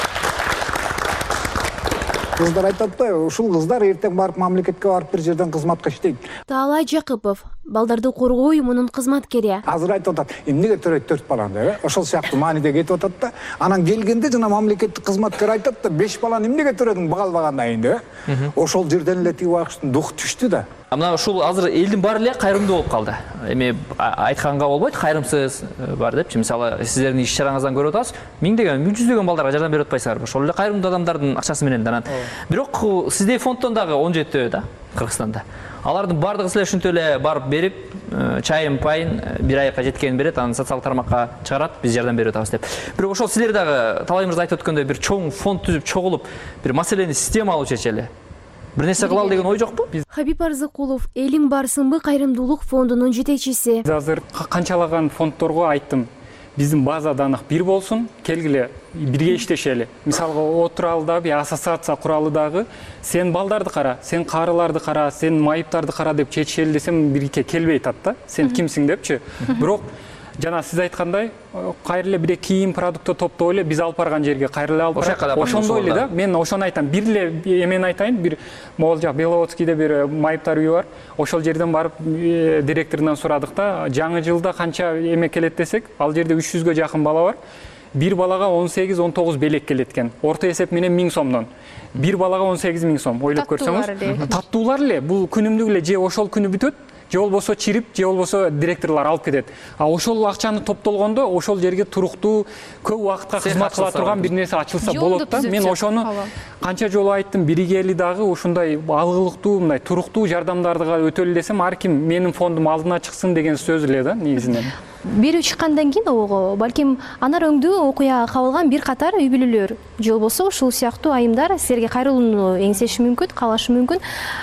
Кыздар айтат да, ушул кыздар эртең барып мамлекетке барып бир жерден кызматка иштейт. Таалай Жакыпов, балдарды коргоо уюмунун кызматкери. Азыр айтып атат, эмнеге төрөйт төрт баланы, э? Ошол сыяктуу мааниде кетип атат да. Анан келгенде жана мамлекеттик кызматкер айтат да, беш баланы эмнеге төрөдүң бага албагандан кийин, э? Ошол жерден эле тиги багыштын духу түштү да. Мына ушул азыр элдин баары эле кайрымдуу болуп калды. Эми айтканга болбойт, кайрымсыз бар депчи. Мисалы, сиздердин иш чараңыздан көрүп атабыз, миңдеген, жүздөгөн балдарга жардам берип атпайсыздарбы? Ошол эле кайрымдуу адамдардын акчасы менен да. Бирок сиздей фонддон дагы он жети да, Кыргызстанда. Алардын бардыгы силер ушинтип эле барып берип, чайын, пайын бир айга жеткенин берет, анан социалдык тармакка чыгарат, биз жардам берип атабыз деп. Бирок ошол силер дагы Талай мырза айтып өткөндөй бир чоң фонд түзүп, чогулуп, бир маселени системалуу чечели. Бир нерсе кылалы деген ой жокпу? Хабиб Арзыкулов, Элиң барсынбы кайрымдуулук фондунун жетекчиси. Азыр канчалаган фонддорго айттым. Биздин база данык бир болсун, келгиле бирге иштешели. Мисалга отуралы дагы ассоциация куралы дагы сен балдарды кара, сен карыларды кара, сен майыптарды кара деп чечишели десем бирге келбей атат да. Сен кимсиң депчи. Бирок жана сиз айткандай, кайра эле бир кийим продукты топтоп эле биз алып барган жерге кайра эле алып барат. Ошондой эле да. Мен ошону айтам. Бир эле эмени айтайын, бир могул жак Беловодскийде бир майыптар үйү бар. Ошол жерден барып директорунан сурадык да, жаңы жылда канча эме келет десек, ал жерде үч жүзгө жакын бала бар. Бир балага он сегиз он тогуз белек келет экен. Орто эсеп менен миң сомдон. Бир балага он сегиз миң сом. Ойлоп көрсөңүз, таттуулар эле бул күнүмдүк эле же ошол күнү бүтөт, же болбосо чирип, же болбосо директорлор алып кетет. А ошол акчаны топтолгондо ошол жерге туруктуу көп убакытка кызмат кыла турган бир нерсе ачылса болот да. Мен ошону канча жолу айттым, биригели дагы ушундай алгылыктуу, мындай туруктуу жардамдарды өтөлү десем, ар ким менин фондум алдына чыксын деген сөз эле да негизинен. Берүү чыккандан кийин ого, балким анар өңдүү окуяга кабылган бир катар үй бүлөлөр же болбосо ушул сыяктуу айымдар силерге кайрылууну эңсеши мүмкүн, каалашы мүмкүн.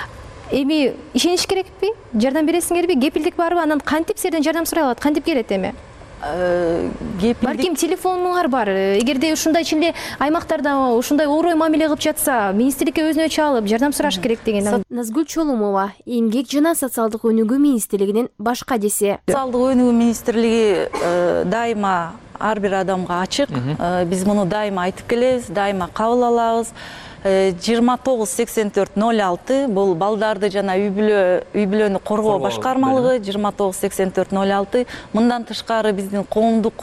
Эми ишениш керекпи? Жардам бересиңерби? Кепилдик барбы? Анан кантип силерден жардам сурай алат? Кантип келет эми? Балким телефонуңар бар. Эгерде ушундай ичинде аймактарда ушундай орой мамиле кылып жатса, министрликке өзүнө чалып жардам сураш керек деген. Назгүл Чолумова, Эмгек жана социалдык өнүгүү министрлигинин баш кадиси. Социалдык өнүгүү министрлиги дайыма ар бир адамга ачык. Биз муну дайыма айтып келебиз, дайыма кабыл алабыз. жыйырма тогуз сексен төрт ноль алты бул балдарды жана үй бүлө үй бүлөнү коргоо башкармалыгы жыйырма тогуз сексен төрт ноль алты. Мындан тышкары биздин коомдук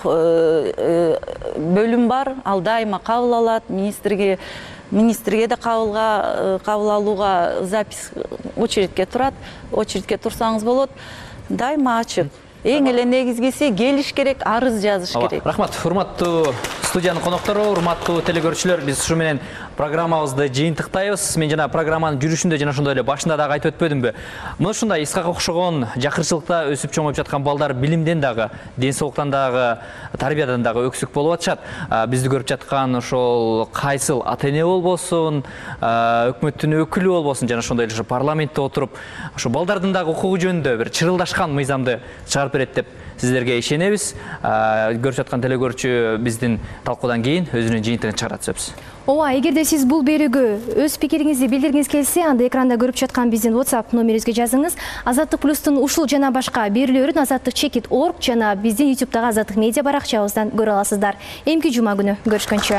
бөлүм бар, ал дайыма кабыл алат, министрге министрге да кабылга кабыл алууга запись очередке турат, очередке турсаңыз болот. Дайыма ачык. Эң эле негизгиси келиш керек, арыз жазыш керек. Рахмат, урматтуу студиянын коноктору, урматтуу телекөрүүчүлөр, биз ушу менен программабызды жыйынтыктайбыз. Мен жана программанын жүрүшүндө жана ошондой эле башында дагы айтып өтпөдүмбү? Мына ушундай Исхак окшогон жакырчылыкта өсүп чоңоюп жаткан балдар билимден дагы, ден соолуктан дагы, тарбиядан дагы өксүк болуп атышат. Бизди көрүп жаткан ошол кайсыл ата-эне болбосун, өкмөттүн өкүлү болбосун, жана ошондой эле парламентте отуруп, ошо балдардын дагы укугу жөнүндө бир чырылдашкан мыйзамды чыгарып берет деп сіздерге ишенебиз. Көрүп жаткан телекөрүүчү биздин талкуудан кийин өзүнүн жыйынтыгын чыгарат сөзбүз. Ооба, эгерде сиз бул берүүгө өз пикириңизди билдиргиңиз келсе, анда экранда көрүп жаткан биздин WhatsApp номерибизге жазыңыз. Азаттык плюстун ушул жана башка берүүлөрүн азаттык чекит точка орг жана биздин ютубтагы Азаттык медиа баракчабыздан көрө аласыздар. Эмки жума күнү көрүшкөнчө.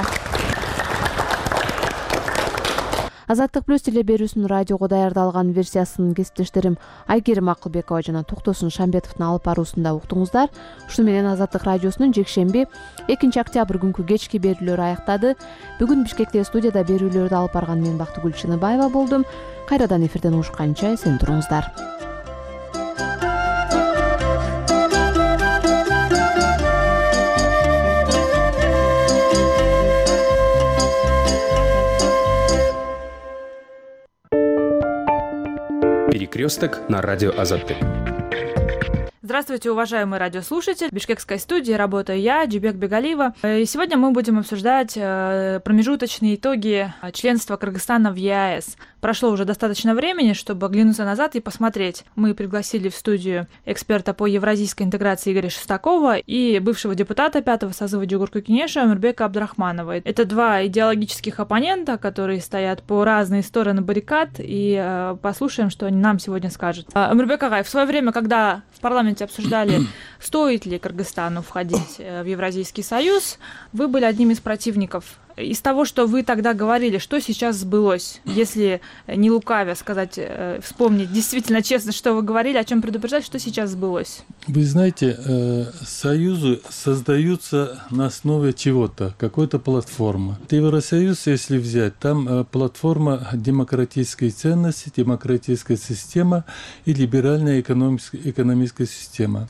Азаттык плюс теле берүүсүнүн радиого даярдалган версиясын кесиптештерим Айгерим Акылбекова жана Токтосун Шамбетовдун алып баруусунда уктуңуздар. Ушуну менен Азаттык радиосунун жекшемби экинчи октябрь күнкү кечки берүүлөрү аяктады. Бүгүн Бишкекте студияда берүүлөрдү алып барган мен Бактыгүл Чыныбаева болдум. Кайрадан эфирден угушканча эсен туруңуздар. Перекресток на радио Азаттык. Здравствуйте, уважаемый радиослушатель. В бишкекской студии работаю я, Джибек Бегалиева. И сегодня мы будем обсуждать промежуточные итоги членства Кыргызстана в ЕАЭС. Прошло уже достаточно времени, чтобы оглянуться назад и посмотреть. Мы пригласили в студию эксперта по евразийской интеграции Игоря Шестакова и бывшего депутата пятого созыва Джугурку Кенеша Омурбека Абдрахманова. Это два идеологических оппонента, которые стоят по разные стороны баррикад, и э, послушаем, что они нам сегодня скажут. Омурбек Агай, в свое время, когда в парламенте обсуждали, стоит ли Кыргызстану входить в Евразийский союз, вы были одним из противников. Из того, что вы тогда говорили, что сейчас сбылось? Если не лукавя сказать, вспомнить действительно честно, что вы говорили, о чем предупреждать, что сейчас сбылось? Вы знаете, союзы создаются на основе чего-то, какой-то платформы. Евросоюз, если взять, там платформа демократической ценности, демократическая система и либеральная экономическая система.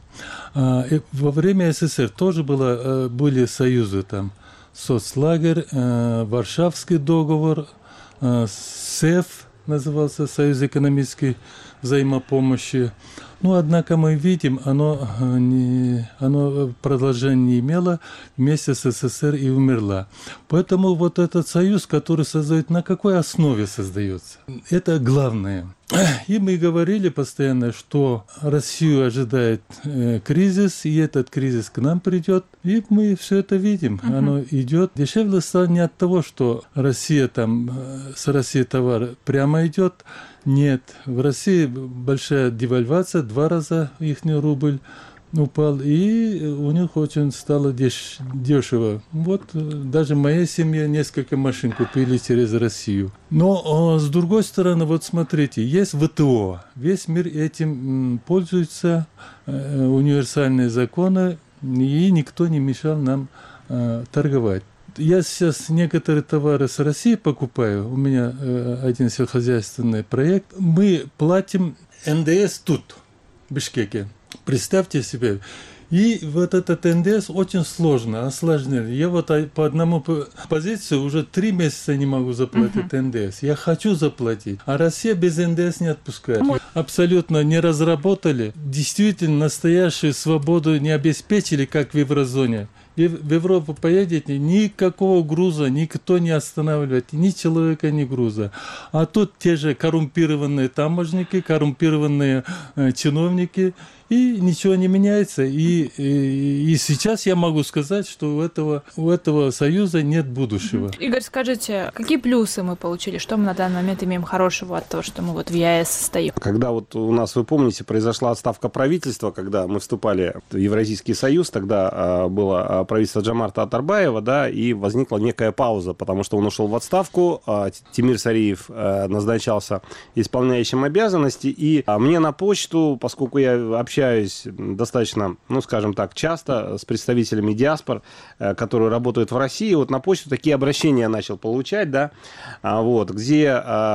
Во время СССР тоже было, были союзы там. Соцлагерь, э, Варшавский договор, э, СЭФ назывался, Союз экономической взаимопомощи. Ну, однако мы видим, оно, не, оно продолжения не имело, вместе с СССР и умерла. Поэтому вот этот союз, который создает, на какой основе создается? Это главное. И мы говорили постоянно, что Россию ожидает э, кризис, и этот кризис к нам придет. И мы все это видим. Uh-huh. Оно идет. Дешевле стало не от того, что Россия там, с Россией товар прямо идет. Нет, в России большая девальвация, два раза их рубль упал, и у них очень стало деш- дешево. Вот даже моя семья несколько машин купили через Россию. Но с другой стороны, вот смотрите, есть ВТО. Весь мир этим пользуется, универсальные законы, и никто не мешал нам торговать. Я сейчас некоторые товары с России покупаю. У меня э, один сельскохозяйственный проект. Мы платим эн дэ эс тут, в Бишкеке. Представьте себе. И вот этот эн дэ эс очень сложно, осложнено. Я вот по одному позиции уже три месяца не могу заплатить uh-huh. эн дэ эс. Я хочу заплатить, а Россия без эн дэ эс не отпускает. Uh-huh. Абсолютно не разработали. Действительно, настоящую свободу не обеспечили, как в еврозоне. И в Европу поедете, никакого груза никто не останавливает, ни человека, ни груза. А тут те же коррумпированные таможенники, коррумпированные э, чиновники, и ничего не меняется. И, и, и сейчас я могу сказать, что у этого, у этого союза нет будущего. Игорь, скажите, какие плюсы мы получили? Что мы на данный момент имеем хорошего от того, что мы вот в ЕАЭС состоим? Когда вот у нас, вы помните, произошла отставка правительства, когда мы вступали в Евразийский союз, тогда а, было правительство Джамарта Атарбаева, да, и возникла некая пауза, потому что он ушел в отставку, а Тимир Сариев а, назначался исполняющим обязанности, и а, мне на почту, поскольку я общаюсь общаюсь достаточно, ну, скажем так, часто с представителями диаспор, которые работают в России. Вот на почту такие обращения начал получать, да, вот, где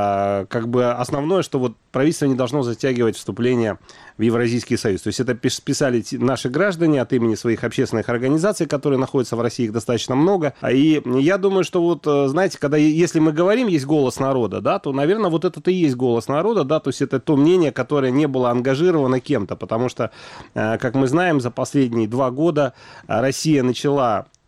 как бы основное, что вот правительство не должно затягивать вступление в Евразийский союз. То есть это писали наши граждане от имени своих общественных организаций, которые находятся в России, их достаточно много. И я думаю, что вот, знаете, когда, если мы говорим, есть голос народа, да, то, наверное, вот это и есть голос народа, да, то есть это то мнение, которое не было ангажировано кем-то, потому что, как мы знаем, за последние два года Россия начала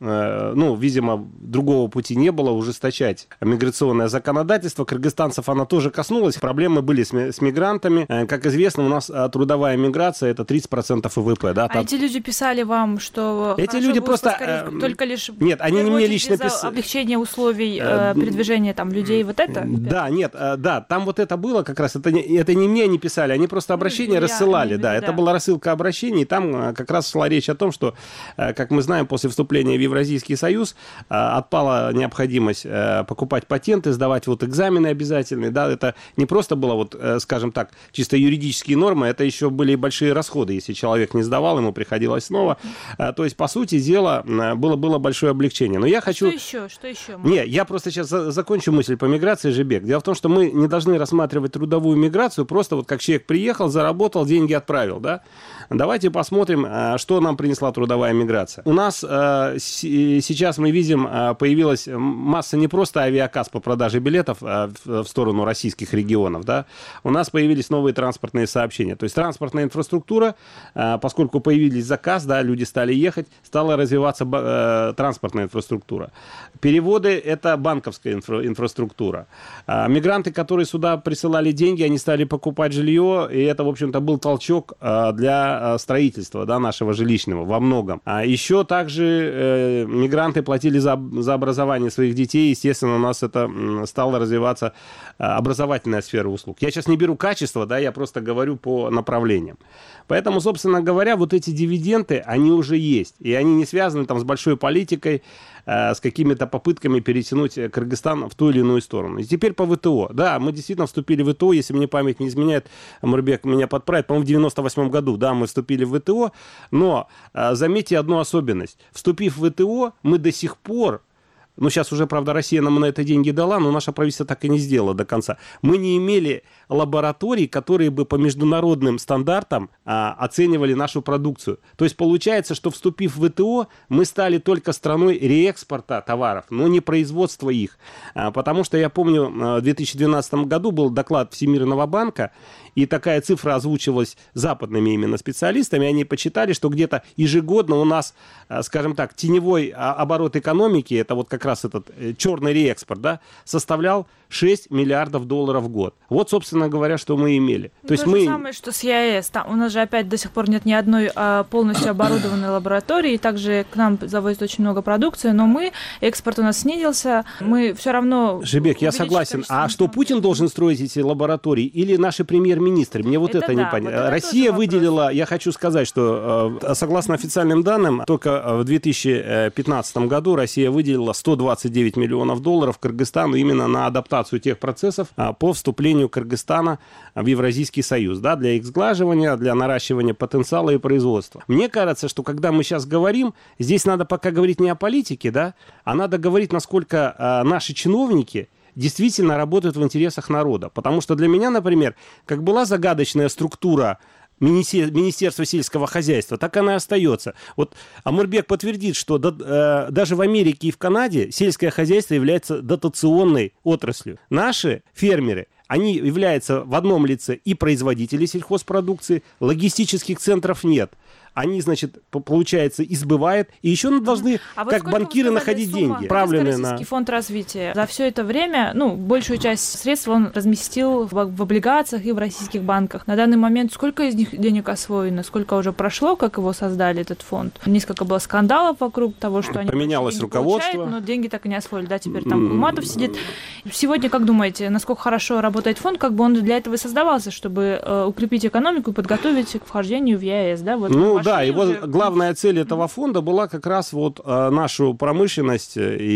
ну, видимо, другого пути не было, ужесточать миграционное законодательство. Кыргызстанцев она тоже коснулась. Проблемы были с, ми- с мигрантами. Как известно, у нас трудовая миграция – это тридцать процентов ВВП. Да, а там... эти люди писали вам, что эти люди просто поскорее, только лишь нет, они не мне лично писали облегчение условий э, передвижения там людей, вот это? Да, нет, да, там вот это было как раз, это не, это не мне они писали, они просто обращения ну, рассылали, да, это да. была рассылка обращений, и там как раз шла речь о том, что, как мы знаем, после вступления в Евразийский союз отпала необходимость покупать патенты, сдавать вот экзамены обязательные, да, это не просто было вот, скажем так, чисто юридические нормы, это еще были большие расходы, если человек не сдавал, ему приходилось снова, то есть, по сути дела, было, было большое облегчение. Но я хочу... Что еще? Что еще? Не, я просто сейчас закончу мысль по миграции, Жибек. Дело в том, что мы не должны рассматривать трудовую миграцию просто вот как человек приехал, заработал, деньги отправил, да? Давайте посмотрим, что нам принесла трудовая миграция. У нас э, сейчас мы видим, появилась масса не просто авиакасс по продаже билетов э, в сторону российских регионов, да? У нас появились новые транспортные сообщения. То есть транспортная инфраструктура, э, поскольку появились заказ, да, люди стали ехать, стала развиваться э, транспортная инфраструктура. Переводы – это банковская инфра- инфраструктура. А мигранты, которые сюда присылали деньги, они стали покупать жилье, и это, в общем-то, был толчок э, для строительства, да, нашего жилищного во многом. А еще также э, мигранты платили за, за образование своих детей. Естественно, у нас это м, стала развиваться э, образовательная сфера услуг. Я сейчас не беру качество, да, я просто говорю по направлениям. Поэтому, собственно говоря, вот эти дивиденды, они уже есть. И они не связаны там с большой политикой, э, с какими-то попытками перетянуть Кыргызстан в ту или иную сторону. И теперь по ВТО. Да, мы действительно вступили в ВТО, если мне память не изменяет, Мурбек меня подправит, по-моему, в девяносто восьмом году, да, мы вступили в ВТО, но э, заметьте одну особенность. Вступив в ВТО, мы до сих пор, ну, сейчас уже, правда, Россия нам на это деньги дала, но наше правительство так и не сделало до конца. Мы не имели лабораторий, которые бы по международным стандартам а, оценивали нашу продукцию. То есть получается, что вступив в ВТО, мы стали только страной реэкспорта товаров, но не производства их. А, потому что я помню, в две тысячи двенадцатом году был доклад Всемирного банка, и такая цифра озвучивалась западными именно специалистами, они почитали, что где-то ежегодно у нас, скажем так, теневой оборот экономики, это вот как раз этот черный реэкспорт, да, составлял шесть миллиардов долларов в год. Вот, собственно говоря, что мы имели. Ну, то есть то мы... же самое, что с ЕАЭС. Там у нас же опять до сих пор нет ни одной а, полностью оборудованной лаборатории, также к нам завозят очень много продукции, но мы, экспорт у нас снизился, мы все равно... Жибек, я согласен. А что, Путин должен строить эти лаборатории или наши премьер-министры? Мне вот это, это да, непонятно. Вот Россия выделила, я хочу сказать, что согласно официальным данным, только в две тысячи пятнадцатом году Россия выделила сто двадцать девять миллионов долларов Кыргызстану именно на адаптацию тех процессов по вступлению Кыргызстана в Евразийский союз, да, для их сглаживания, для наращивания потенциала и производства. Мне кажется, что когда мы сейчас говорим, здесь надо пока говорить не о политике, да, а надо говорить, насколько а, наши чиновники действительно работают в интересах народа. Потому что для меня, например, как была загадочная структура Министерство сельского хозяйства, так она и остается. Вот Амурбек подтвердит, что до, э, даже в Америке и в Канаде сельское хозяйство является дотационной отраслью. Наши фермеры, они являются в одном лице и производители сельхозпродукции, логистических центров нет. Они, значит, получается, избывают, и еще должны, а как вот банкиры, находить деньги, направленные на... Российский фонд развития за все это время, ну, большую часть средств он разместил в, в облигациях и в российских банках. На данный момент сколько из них денег освоено, сколько уже прошло, как его создали, этот фонд? Несколько было скандалов вокруг того, что они... Поменялось руководство. Получают, но деньги так и не освоили, да, теперь там Кулматов сидит. Сегодня, как думаете, насколько хорошо работает фонд, как бы он для этого и создавался, чтобы э, укрепить экономику и подготовить к вхождению в ЕАЭС, да? Вот ну, да, его уже... главная цель этого фонда была как раз вот э, нашу промышленность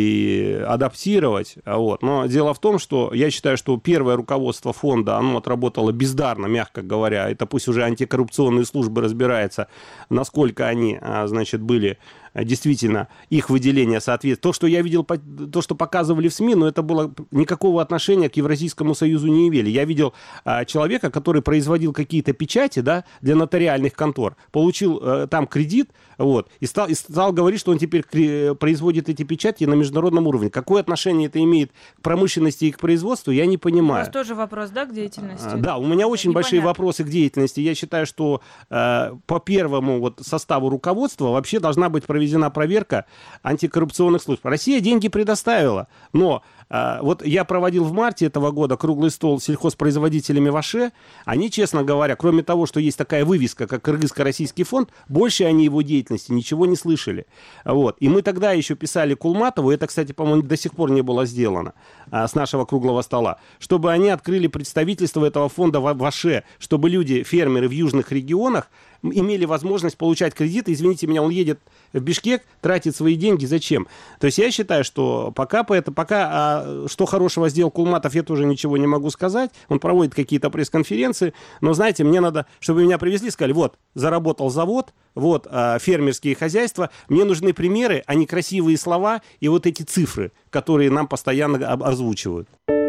и адаптировать. Вот. Но дело в том, что я считаю, что первое руководство фонда, оно отработало бездарно, мягко говоря. Это пусть уже антикоррупционные службы разбираются, насколько они, э, значит, были действительно их выделение соответствует. То, что я видел, то, что показывали в СМИ, но это было никакого отношения к Евразийскому союзу не имели. Я видел а, человека, который производил какие-то печати, да, для нотариальных контор, получил а, там кредит Вот. И стал, и стал говорить, что он теперь производит эти печати на международном уровне. Какое отношение это имеет к промышленности и к производству, я не понимаю. У вас тоже вопрос, да, к деятельности? Да, у меня очень непонятно. Большие вопросы к деятельности. Я считаю, что э, по первому вот составу руководства вообще должна быть проведена проверка антикоррупционных служб. Россия деньги предоставила, но э, вот я проводил в марте этого года круглый стол с сельхозпроизводителями в Аше. Они, честно говоря, кроме того, что есть такая вывеска, как Кыргызско-Российский фонд, больше они его деятельности ничего не слышали. Вот. И мы тогда еще писали Кулматову, это, кстати, по-моему, до сих пор не было сделано а, с нашего круглого стола, чтобы они открыли представительство этого фонда в, в Аше, чтобы люди, фермеры в южных регионах, имели возможность получать кредиты. Извините меня, он едет в Бишкек, тратит свои деньги. Зачем? То есть я считаю, что пока, пока, пока а, что хорошего сделал Кулматов, я тоже ничего не могу сказать. Он проводит какие-то пресс-конференции. Но, знаете, мне надо, чтобы меня привезли, сказали, вот, заработал завод, вот, а, фермерские хозяйства. Мне нужны примеры, а не красивые слова и вот эти цифры, которые нам постоянно озвучивают.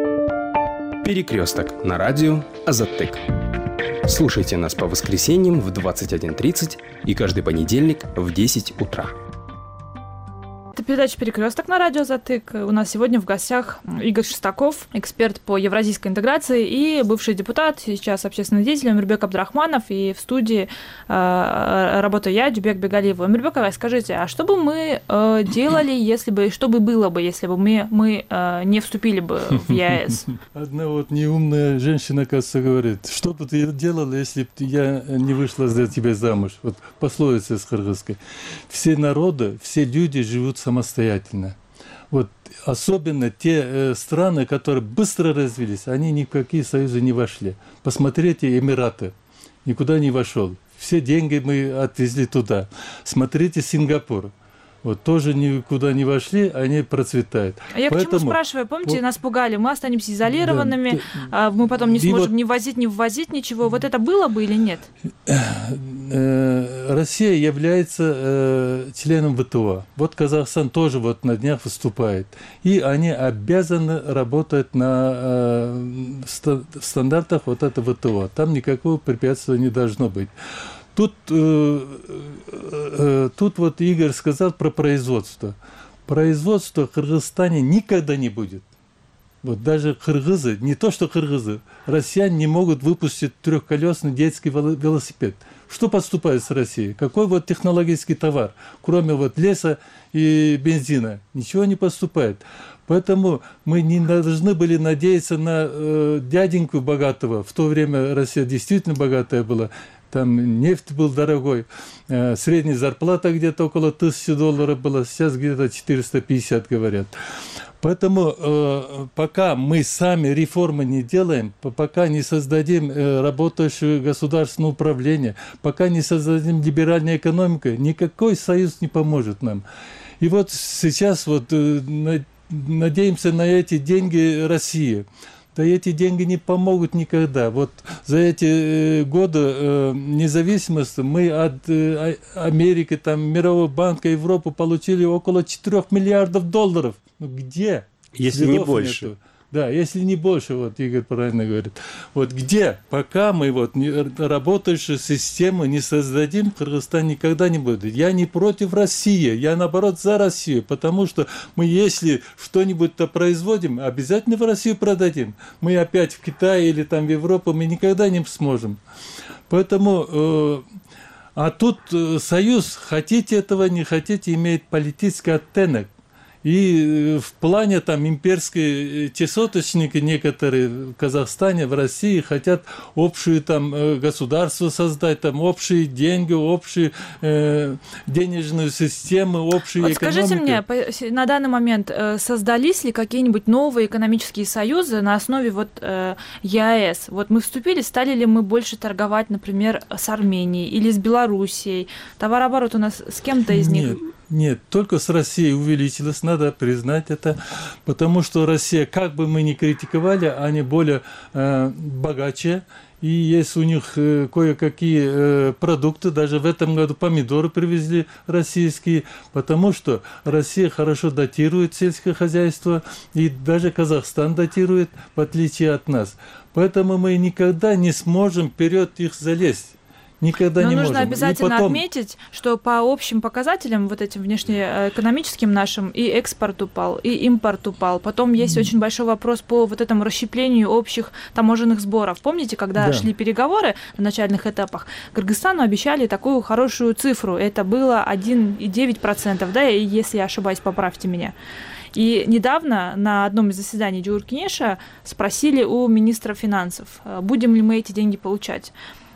Перекресток на радио Азаттык. Слушайте нас по воскресеньям в двадцать один тридцать и каждый понедельник в десять утра. Это передача «Перекресток» на радио «Затык». У нас сегодня в гостях Игорь Шестаков, эксперт по евразийской интеграции и бывший депутат, сейчас общественный деятель Омирбек Абдрахманов. И в студии э, работаю я, Дюбек Бегалиева. Омирбек, скажите, а что бы мы э, делали, если бы, что бы было бы, если бы мы, мы э, не вступили бы в ЕАЭС? Одна вот неумная женщина, кажется, говорит, что бы ты делала, если бы я не вышла за тебя замуж? Вот пословица с кыргызской. Все народы, все люди живут самостоятельно. Вот особенно те э, страны, которые быстро развились, они ни в какие союзы не вошли. Посмотрите Эмираты, никуда не вошел. Все деньги мы отвезли туда. Смотрите Сингапур. Вот тоже никуда не вошли, они процветают. А я Поэтому... почему спрашиваю? Помните, вот... нас пугали, мы останемся изолированными, да, мы потом не сможем вот... ни ввозить, ни ввозить ничего. Вот это было бы или нет? Россия является членом ВТО. Вот Казахстан тоже вот на днях выступает. И они обязаны работать на стандартах вот этого ВТО. Там никакого препятствия не должно быть. Тут, э, э, тут вот Игорь сказал про производство. Производства в Кыргызстане никогда не будет. Вот даже кыргызы, не то что кыргызы, россияне не могут выпустить трехколесный детский велосипед. Что поступает с Россией? Какой вот технологический товар? Кроме вот леса и бензина. Ничего не поступает. Поэтому мы не должны были надеяться на э, дяденьку богатого. В то время Россия действительно богатая была. Там нефть был дорогой, средняя зарплата где-то около тысячи долларов была, сейчас где-то четыреста пятьдесят, говорят. Поэтому э, пока мы сами реформы не делаем, пока не создадим э, работающее государственное управление, пока не создадим либеральную экономику, никакой союз не поможет нам. И вот сейчас вот э, надеемся на эти деньги России. Да эти деньги не помогут никогда. Вот за эти годы э, независимости мы от э, Америки, там, Мирового банка, Европы получили около четырёх миллиардов долларов. Ну где? Если Следов не больше. Нету. Да, если не больше, вот Игорь правильно говорит. Вот где? Пока мы вот не, работающую систему не создадим, Кыргызстан никогда не будет. Я не против России, я наоборот за Россию, потому что мы, если что-нибудь-то производим, обязательно в Россию продадим. Мы опять в Китай или там в Европу мы никогда не сможем. Поэтому, э, а тут э, союз, хотите этого, не хотите, имеет политический оттенок. И в плане там имперские чесоточники некоторые в Казахстане, в России хотят общую там государство создать, там общие деньги, общую э, денежную систему, общую вот экономику. Скажите мне, на данный момент создались ли какие-нибудь новые экономические союзы на основе вот э, ЕАЭС? Вот мы вступили, стали ли мы больше торговать, например, с Арменией или с Белоруссией? Товарооборот у нас с кем-то из них? Нет. Нет, только с Россией увеличилось, надо признать это, потому что Россия, как бы мы ни критиковали, они более э, богаче, и есть у них э, кое-какие э, продукты, даже в этом году помидоры привезли российские, потому что Россия хорошо датирует сельское хозяйство, и даже Казахстан датирует, в отличие от нас. Поэтому мы никогда не сможем вперед их залезть. Никогда Но не нужно можем. обязательно потом... отметить, что по общим показателям, вот этим внешнеэкономическим нашим, и экспорт упал, и импорт упал. Потом есть mm. очень большой вопрос по вот этому расщеплению общих таможенных сборов. Помните, когда да. шли переговоры на начальных этапах, Кыргызстану обещали такую хорошую цифру. Это было один и девять десятых процента, да, и если я ошибаюсь, поправьте меня. И недавно на одном из заседаний Джуркинеша спросили у министра финансов, будем ли мы эти деньги получать.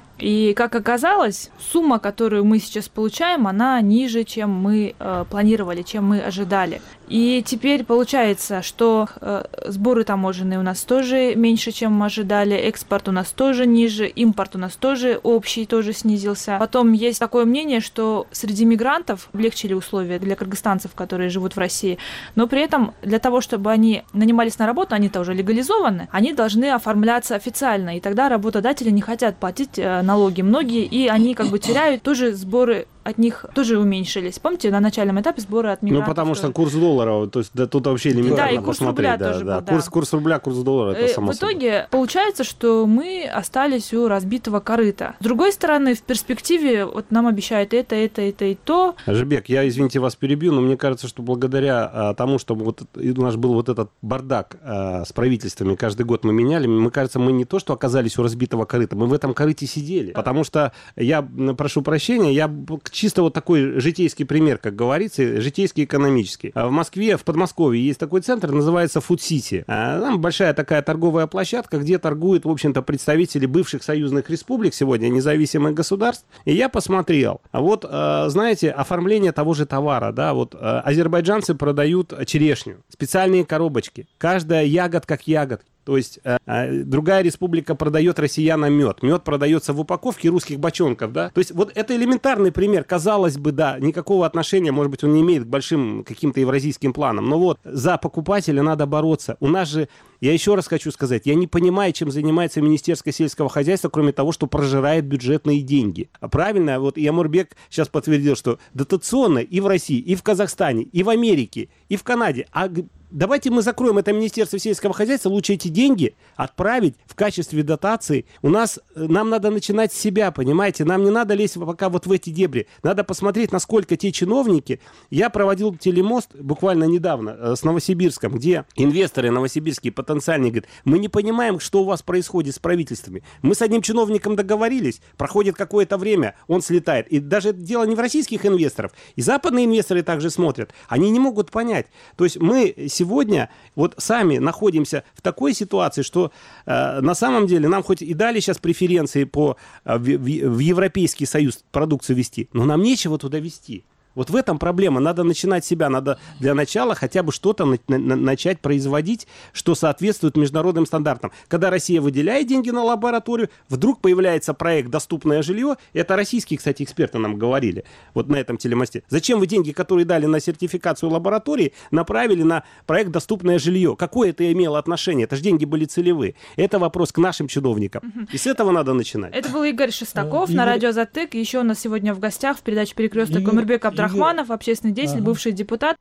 И, как оказалось, сумма, которую мы сейчас получаем, она ниже, чем мы э, планировали, чем мы ожидали. И теперь получается, что э, сборы таможенные у нас тоже меньше, чем мы ожидали, экспорт у нас тоже ниже, импорт у нас тоже общий, тоже снизился. Потом есть такое мнение, что среди мигрантов облегчили условия для кыргызстанцев, которые живут в России, но при этом для того, чтобы они нанимались на работу, они-то уже легализованы, они должны оформляться официально, и тогда работодатели не хотят платить э, налоги многие, и они как бы теряют тоже сборы от них тоже уменьшились. Помните, на начальном этапе сборы от мигрантов? Ну, потому что курс доллара, то есть да, тут вообще элементарно да, и курс посмотреть. Рубля да, тоже да. был, да. Курс, курс рубля, курс доллара, это само В итоге собой. Получается, что мы остались у разбитого корыта. С другой стороны, в перспективе вот нам обещают это, это, это и то. Жибек, я, извините, вас перебью, но мне кажется, что благодаря а, тому, что вот у нас был вот этот бардак а, с правительствами, каждый год мы меняли, мне кажется, мы не то, что оказались у разбитого корыта, мы в этом корыте сидели. Потому что я прошу прощения, я чисто вот такой житейский пример, как говорится, житейский экономический. В Москве, в Подмосковье есть такой центр, называется Food City. Там большая такая торговая площадка, где торгуют, в общем-то, представители бывших союзных республик, сегодня независимых государств. И я посмотрел. Вот, знаете, оформление того же товара, да, вот азербайджанцы продают черешню, специальные коробочки. Каждая ягод как ягод. То есть э, другая республика продает россиянам мед. Мед продается в упаковке русских бочонков, да. То есть вот это элементарный пример. Казалось бы, да, никакого отношения, может быть, он не имеет к большим каким-то евразийским планам. Но вот за покупателя надо бороться. У нас же, я еще раз хочу сказать, я не понимаю, чем занимается Министерство сельского хозяйства, кроме того, что прожирает бюджетные деньги. А правильно, вот Ямурбек сейчас подтвердил, что дотационно и в России, и в Казахстане, и в Америке, и в Канаде. А давайте мы закроем это Министерство сельского хозяйства, лучше эти деньги отправить в качестве дотации. У нас, нам надо начинать с себя, понимаете? Нам не надо лезть пока вот в эти дебри. Надо посмотреть, насколько те чиновники... Я проводил телемост буквально недавно с Новосибирском, где инвесторы новосибирские потенциальные говорят, мы не понимаем, что у вас происходит с правительствами. Мы с одним чиновником договорились, проходит какое-то время, он слетает. И даже дело не в российских инвесторов. И западные инвесторы также смотрят. Они не могут понять. То есть мы сегодня вот сами находимся в такой ситуации, что э, на самом деле нам хоть и дали сейчас преференции по, э, в, в Европейский Союз продукцию вести, но нам нечего туда вести. Вот в этом проблема. Надо начинать с себя. Надо для начала хотя бы что-то на- на- начать производить, что соответствует международным стандартам. Когда Россия выделяет деньги на лабораторию, вдруг появляется проект «Доступное жилье». Это российские, кстати, эксперты нам говорили вот на этом телемосте. Зачем вы деньги, которые дали на сертификацию лаборатории, направили на проект «Доступное жилье»? Какое это имело отношение? Это же деньги были целевые. Это вопрос к нашим чиновникам. И с этого надо начинать. Это был Игорь Шестаков Игорь... на радио «Затык». Еще у нас сегодня в гостях в передаче «Перекресток» Игорь... Умирбек Абдрахманов, общественный деятель, ага. бывший депутат.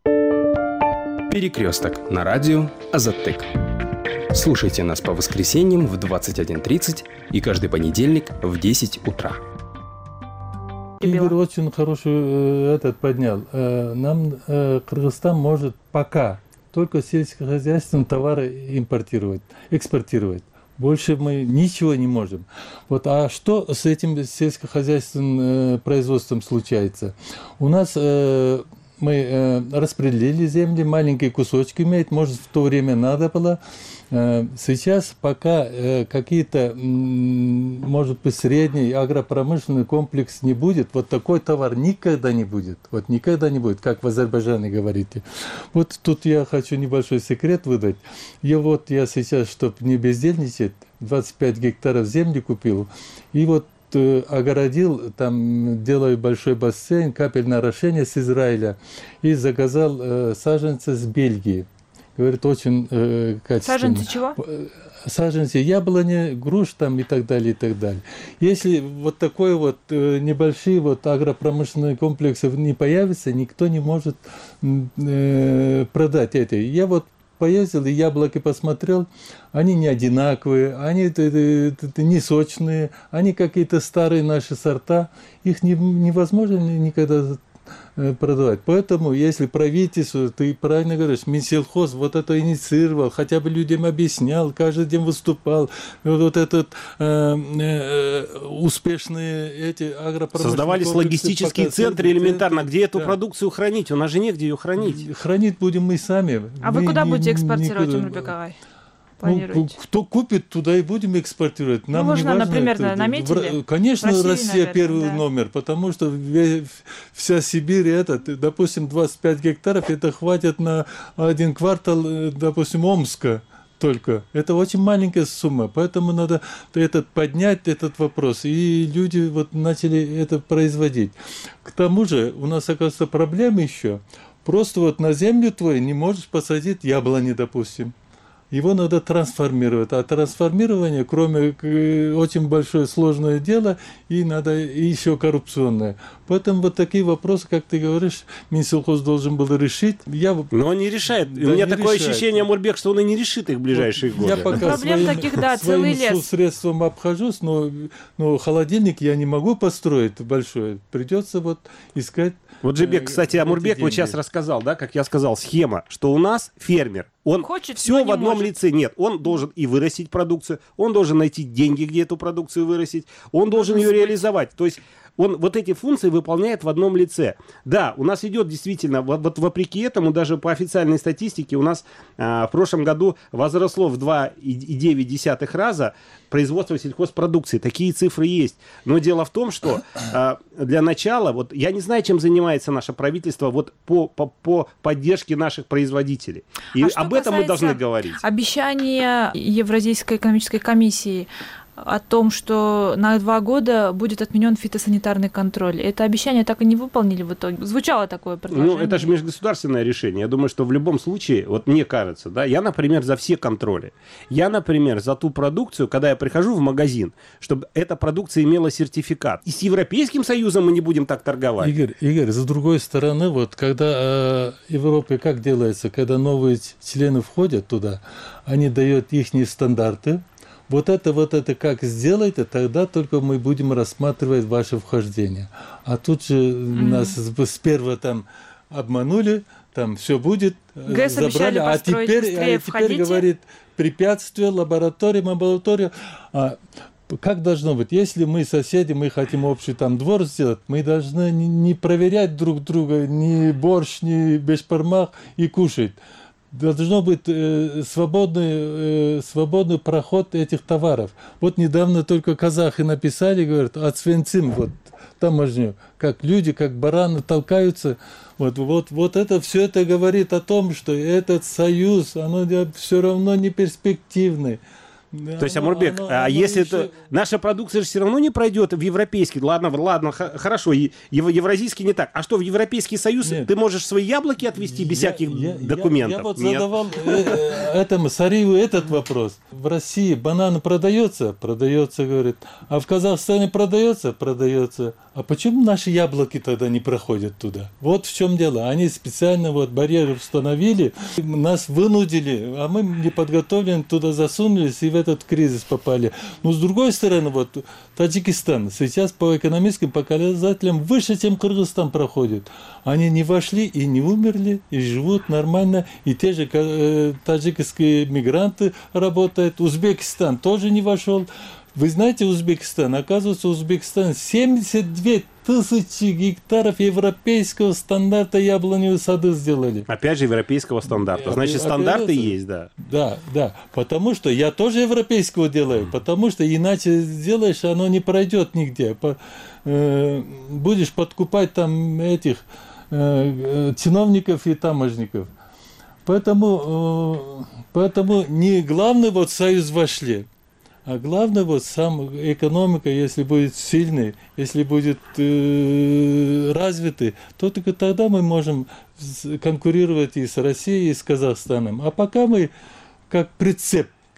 Перекресток на радио Азаттык. Слушайте нас по воскресеньям в двадцать один тридцать и каждый понедельник в десять утра. Игорь очень хороший э, этот поднял. Э, нам э, Кыргызстан может пока только сельскохозяйственные товары импортировать, экспортировать. Больше мы ничего не можем. Вот, а что с этим сельскохозяйственным э, производством случается? У нас э, мы э, распределили земли, маленькие кусочки имеют, может, в то время надо было. Э, сейчас пока э, какие-то, м, может быть, средний агропромышленный комплекс не будет, вот такой товар никогда не будет. Вот никогда не будет, как в Азербайджане говорите. Вот тут я хочу небольшой секрет выдать. И вот я сейчас, чтобы не бездельничать, двадцать пять гектаров земли купил, и вот огородил, там делаю большой бассейн, капельное орошение с Израиля, и заказал э, саженцы с Бельгии. Говорит, очень э, качественно. Саженцы чего? Саженцы яблони, груш там и так далее, и так далее. Если вот такой вот э, небольшие вот агропромышленные комплексы не появятся, никто не может э, продать эти. Я вот поездил и яблоки посмотрел, они не одинаковые, они не сочные, они какие-то старые наши сорта, их невозможно никогда продавать. Поэтому, если правительство, ты правильно говоришь, Минсельхоз вот это инициировал, хотя бы людям объяснял, каждый день выступал, вот этот э, э, успешные эти агропромышленные создавались логистические центры элементарно, где эту да. продукцию хранить, у нас же негде ее хранить. Хранить будем мы сами. А мы вы куда не, будете экспортировать, никуда... Умур Бекагай? Ну, кто купит, туда и будем экспортировать. Нам ну, можно, не важно, например, это, наметили? Конечно, России, Россия наверное, первый да. номер, потому что вся Сибирь, это, допустим, двадцать пять гектаров, это хватит на один квартал, допустим, Омска только. Это очень маленькая сумма, поэтому надо этот, поднять этот вопрос. И люди вот начали это производить. К тому же у нас, оказывается, проблема еще. Просто вот на землю твою не можешь посадить яблони, допустим. Его надо трансформировать. А трансформирование, кроме очень большое сложное дело, и надо еще коррупционное. Поэтому вот такие вопросы, как ты говоришь, Минсельхоз должен был решить. Я... Но он не решает. Да, У меня такое решает. ощущение, Мурбек, что он и не решит их в ближайшие вот годы. Я пока проблем своим, таких, да, целый своим лес. средством обхожусь, но, но холодильник я не могу построить большой. Придется вот искать. Вот Джибек, кстати, Амурбек вот сейчас рассказал, да, как я сказал, схема, что у нас фермер, он Хочет, все в одном может. лице. Нет, он должен и вырастить продукцию, он должен найти деньги, где эту продукцию вырастить, он должен ее реализовать. То есть он вот эти функции выполняет в одном лице. Да, у нас идет действительно, вот, вот вопреки этому, даже по официальной статистике, у нас а, в прошлом году возросло в два и девять десятых раза производство сельхозпродукции. Такие цифры есть. Но дело в том, что а, для начала, вот я не знаю, чем занимается наше правительство вот по, по, по поддержке наших производителей. И а об этом мы должны говорить. Обещание Евразийской экономической комиссии о том, что на два года будет отменен фитосанитарный контроль. Это обещание так и не выполнили в итоге. Звучало такое предложение. Ну, это же межгосударственное решение. Я думаю, что в любом случае, вот мне кажется, да, я, например, за все контроли. Я, например, за ту продукцию, когда я прихожу в магазин, чтобы эта продукция имела сертификат. И с Европейским Союзом мы не будем так торговать. Игорь, Игорь, с другой стороны, вот когда э, в Европе как делается, когда новые члены входят туда, они дают их стандарты. Вот это, вот это как сделайте, тогда только мы будем рассматривать ваше вхождение. А тут же mm-hmm. нас с первого там обманули, там все будет, ГЭС забрали, а теперь, а теперь говорит, препятствие, лаборатория, лаборатория. А как должно быть? Если мы соседи, мы хотим общий там двор сделать, мы должны не, не проверять друг друга, ни борщ, ни бешпармах и кушать. Должно быть э, свободный, э, свободный проход этих товаров. Вот недавно только казахи написали, говорят, отсвинцим, вот таможню, как люди, как бараны толкаются. Вот, вот, вот это все это говорит о том, что этот союз, оно все равно не перспективный. То есть, Амурбек, оно, а оно если еще... это, наша продукция же все равно не пройдет в европейский, ладно, ладно, хорошо, евразийский не так. А что, в Европейский Союз Нет. ты можешь свои яблоки отвезти без я, всяких я, документов? Я, я вот Нет. задавал этому Сариеву этот вопрос. В России банан продается? Продается, говорит. А в Казахстане продается? Продается. А почему наши яблоки тогда не проходят туда? Вот в чем дело. Они специально вот барьеры установили, нас вынудили, а мы не подготовлены, туда засунулись и в этот кризис попали. Но с другой стороны, вот Таджикистан сейчас по экономическим показателям выше, чем Кыргызстан проходит. Они не вошли и не умерли, и живут нормально. И те же э, таджикские мигранты работают. Узбекистан тоже не вошел. Вы знаете Узбекистан? Оказывается, Узбекистан семьдесят две тысячи гектаров европейского стандарта яблоневые сады сделали. Опять же, европейского стандарта. Значит, стандарты есть, да. Да, да. Потому что я тоже европейского делаю. Потому что иначе сделаешь, оно не пройдет нигде. Будешь подкупать там этих чиновников и таможников. Поэтому, поэтому не главное, вот союз вошли. А главное, вот сам экономика, если будет сильной, если будет э, развитой, то только тогда мы можем конкурировать и с Россией, и с Казахстаном. А пока мы как прицеп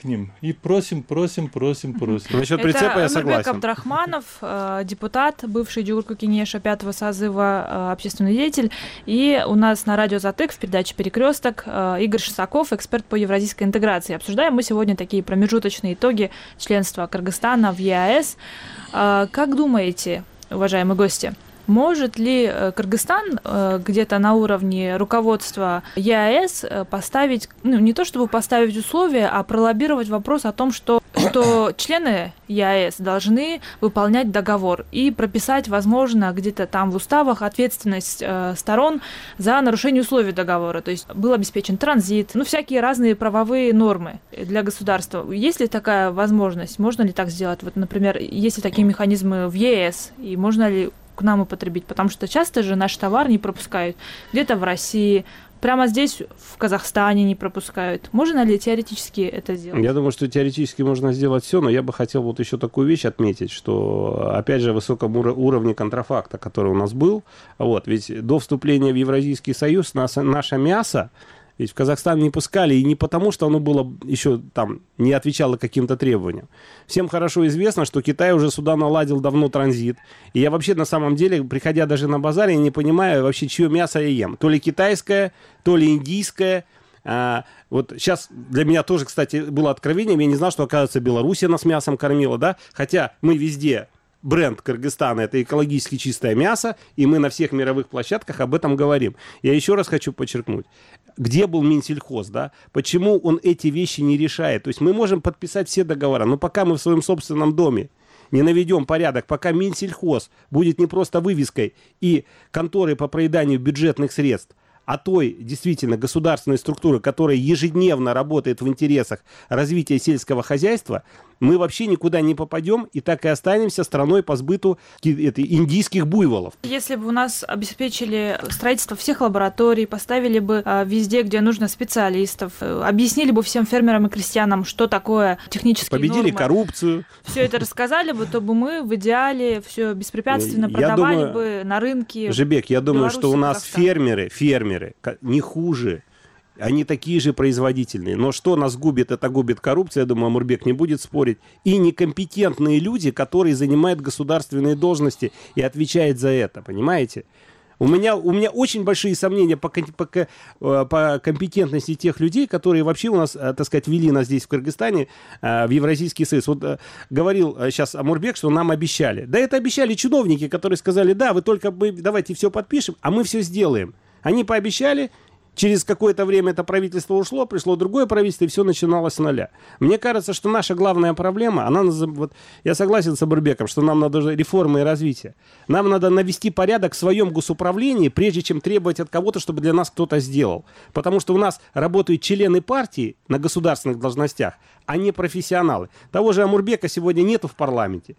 к ним и просим, просим, просим, просим. Насчет прицепа я Это Нурбек согласен. Абдрахманов, э, депутат, бывший Джугурку Кенеша пятого созыва, э, общественный деятель. И у нас на радио Затык в передаче «Перекресток» э, Игорь Шисаков, эксперт по евразийской интеграции. Обсуждаем мы сегодня такие промежуточные итоги членства Кыргызстана в ЕАЭС. Э, как думаете, уважаемые гости, может ли Кыргызстан где-то на уровне руководства ЕАЭС поставить, ну, не то чтобы поставить условия, а пролоббировать вопрос о том, что, что члены ЕАЭС должны выполнять договор и прописать, возможно, где-то там в уставах ответственность сторон за нарушение условий договора, то есть был обеспечен транзит, ну, всякие разные правовые нормы для государства. Есть ли такая возможность? Можно ли так сделать? Вот, например, есть ли такие механизмы в ЕС, и можно ли к нам употребить, потому что часто же наш товар не пропускают где-то в России, прямо здесь, в Казахстане не пропускают. Можно ли теоретически это сделать? Я думаю, что теоретически можно сделать все, но я бы хотел вот еще такую вещь отметить, что, опять же, высоком уровне контрафакта, который у нас был, вот, ведь до вступления в Евразийский союз нас, наше мясо ведь в Казахстан не пускали, и не потому, что оно было еще там, не отвечало каким-то требованиям. Всем хорошо известно, что Китай уже сюда наладил давно транзит. И я вообще на самом деле, приходя даже на базар, я не понимаю вообще, чье мясо я ем. То ли китайское, то ли индийское. А, вот сейчас для меня тоже, кстати, было откровением. Я не знал, что, оказывается, Белоруссия нас мясом кормила, да? Хотя мы везде... Бренд Кыргызстана – это экологически чистое мясо, и мы на всех мировых площадках об этом говорим. Я еще раз хочу подчеркнуть, где был Минсельхоз, да? Почему он эти вещи не решает? То есть мы можем подписать все договора, но пока мы в своем собственном доме не наведем порядок, пока Минсельхоз будет не просто вывеской и конторой по проеданию бюджетных средств, а той действительно государственной структуры, которая ежедневно работает в интересах развития сельского хозяйства, мы вообще никуда не попадем и так и останемся страной по сбыту индийских буйволов. Если бы у нас обеспечили строительство всех лабораторий, поставили бы везде, где нужно, специалистов, объяснили бы всем фермерам и крестьянам, что такое технические нормы. Победили коррупцию. Все это рассказали бы, то бы мы в идеале все беспрепятственно Я продавали думаю, бы на рынке. Жебек, я думаю, Беларуси, что у нас Казахстана. фермеры, фермеры не хуже. Они такие же производительные. Но что нас губит, это губит коррупция, я думаю, Амурбек не будет спорить. И некомпетентные люди, которые занимают государственные должности и отвечают за это, понимаете? У меня, у меня очень большие сомнения по, по, по компетентности тех людей, которые вообще у нас, так сказать, вели нас здесь в Кыргызстане, в Евразийский союз. Вот говорил сейчас Амурбек, что нам обещали. Да это обещали чиновники, которые сказали, да, вы только мы, давайте все подпишем, а мы все сделаем. Они пообещали. Через какое-то время это правительство ушло, пришло другое правительство, и все начиналось с нуля. Мне кажется, что наша главная проблема, она, вот, я согласен с Абурбеком, что нам надо реформы и развитие. Нам надо навести порядок в своем госуправлении, прежде чем требовать от кого-то, чтобы для нас кто-то сделал. Потому что у нас работают члены партии на государственных должностях, а не профессионалы. Того же Амурбека сегодня нету в парламенте.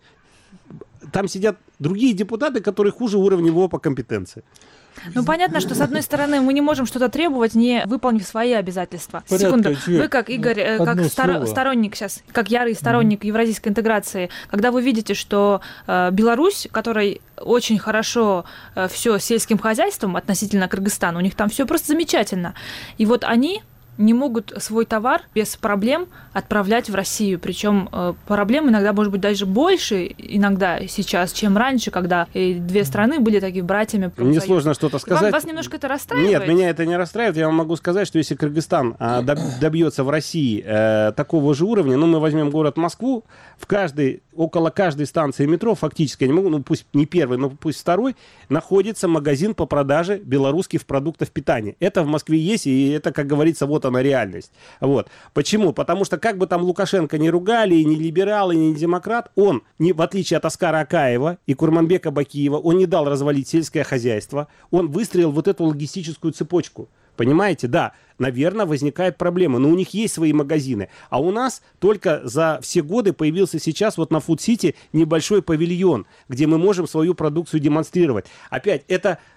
Там сидят другие депутаты, которые хуже уровня его по компетенции. Ну, понятно, что, с одной стороны, мы не можем что-то требовать, не выполнив свои обязательства. Порядка, Секунду. Джек, Вы, как Игорь, э, как стор- сторонник сейчас, как ярый сторонник mm-hmm. евразийской интеграции, когда вы видите, что э, Беларусь, которой очень хорошо э, все с сельским хозяйством относительно Кыргызстана, у них там все просто замечательно. И вот они не могут свой товар без проблем отправлять в Россию. Причем э, проблем иногда может быть даже больше иногда сейчас, чем раньше, когда э, две страны были такими братьями. Мне сложно что-то сказать. Вам, вас немножко это расстраивает? Нет, меня это не расстраивает. Я вам могу сказать, что если Кыргызстан э, добьется в России э, такого же уровня, ну, мы возьмем город Москву, в каждой, около каждой станции метро, фактически, я не могу, ну, пусть не первый, но пусть второй, находится магазин по продаже белорусских продуктов питания. Это в Москве есть, и это, как говорится, вот она реальность. Вот. Почему? Потому что как бы там Лукашенко не ругали, и не либерал, и не демократ, он, не, в отличие от Аскара Акаева и Курманбека Бакиева, он не дал развалить сельское хозяйство, он выстроил вот эту логистическую цепочку. Понимаете? Да, наверное, возникает проблема, но у них есть свои магазины. А у нас только за все годы появился сейчас вот на Фуд-Сити небольшой павильон, где мы можем свою продукцию демонстрировать. Опять, это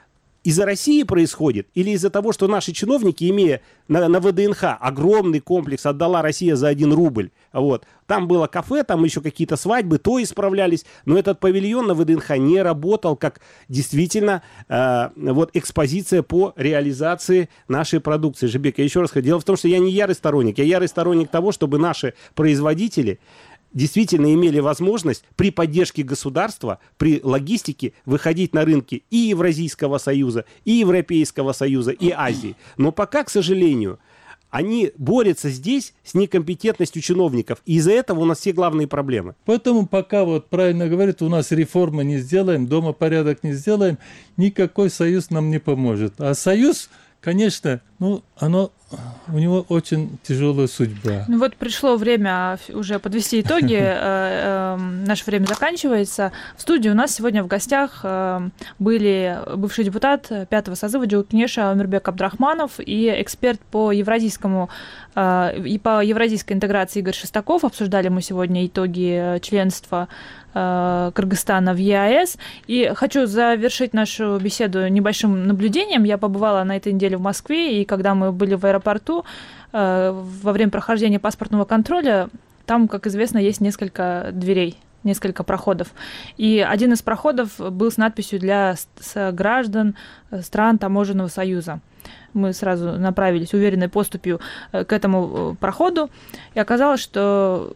из-за России происходит или из-за того, что наши чиновники, имея на, на ВДНХ огромный комплекс, отдала Россия за один рубль, вот, там было кафе, там еще какие-то свадьбы, то исправлялись, но этот павильон на ВДНХ не работал как действительно э, вот экспозиция по реализации нашей продукции. Жибек, я еще раз говорю, дело в том, что я не ярый сторонник, я ярый сторонник того, чтобы наши производители действительно имели возможность при поддержке государства, при логистике выходить на рынки и Евразийского союза, и Европейского союза, и Азии. Но пока, к сожалению, они борются здесь с некомпетентностью чиновников. И из-за этого у нас все главные проблемы. Поэтому пока, вот правильно говорит, у нас реформы не сделаем, дома порядок не сделаем, никакой союз нам не поможет. А союз, конечно, ну, оно, у него очень тяжелая судьба. Ну вот пришло время уже подвести итоги. Наше время заканчивается. В студии у нас сегодня в гостях были бывший депутат пятого созыва Джулкнеша Омирбек Абдрахманов и эксперт по евразийскому и по евразийской интеграции Игорь Шестаков. Обсуждали мы сегодня итоги членства Кыргызстана в ЕАЭС. И хочу завершить нашу беседу небольшим наблюдением. Я побывала на этой неделе в Москве, и когда мы были в аэропорту, во время прохождения паспортного контроля, там, как известно, есть несколько дверей, несколько проходов. И один из проходов был с надписью для граждан стран Таможенного союза. Мы сразу направились уверенной поступью к этому проходу, и оказалось, что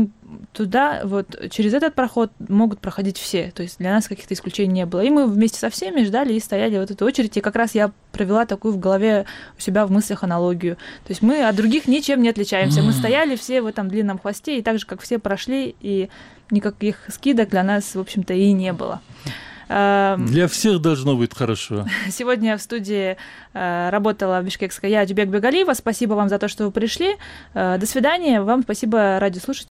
туда, вот через этот проход могут проходить все, то есть для нас каких-то исключений не было. И мы вместе со всеми ждали и стояли в этой очереди, и как раз я провела такую в голове у себя в мыслях аналогию. То есть мы от других ничем не отличаемся. Мы стояли все в этом длинном хвосте, и так же, как все прошли, и никаких скидок для нас, в общем-то, и не было. Для всех должно быть хорошо. Сегодня в студии работала бишкекская я, Джубек Бегалиева. Спасибо вам за то, что вы пришли. До свидания. Вам спасибо, радиослушатели.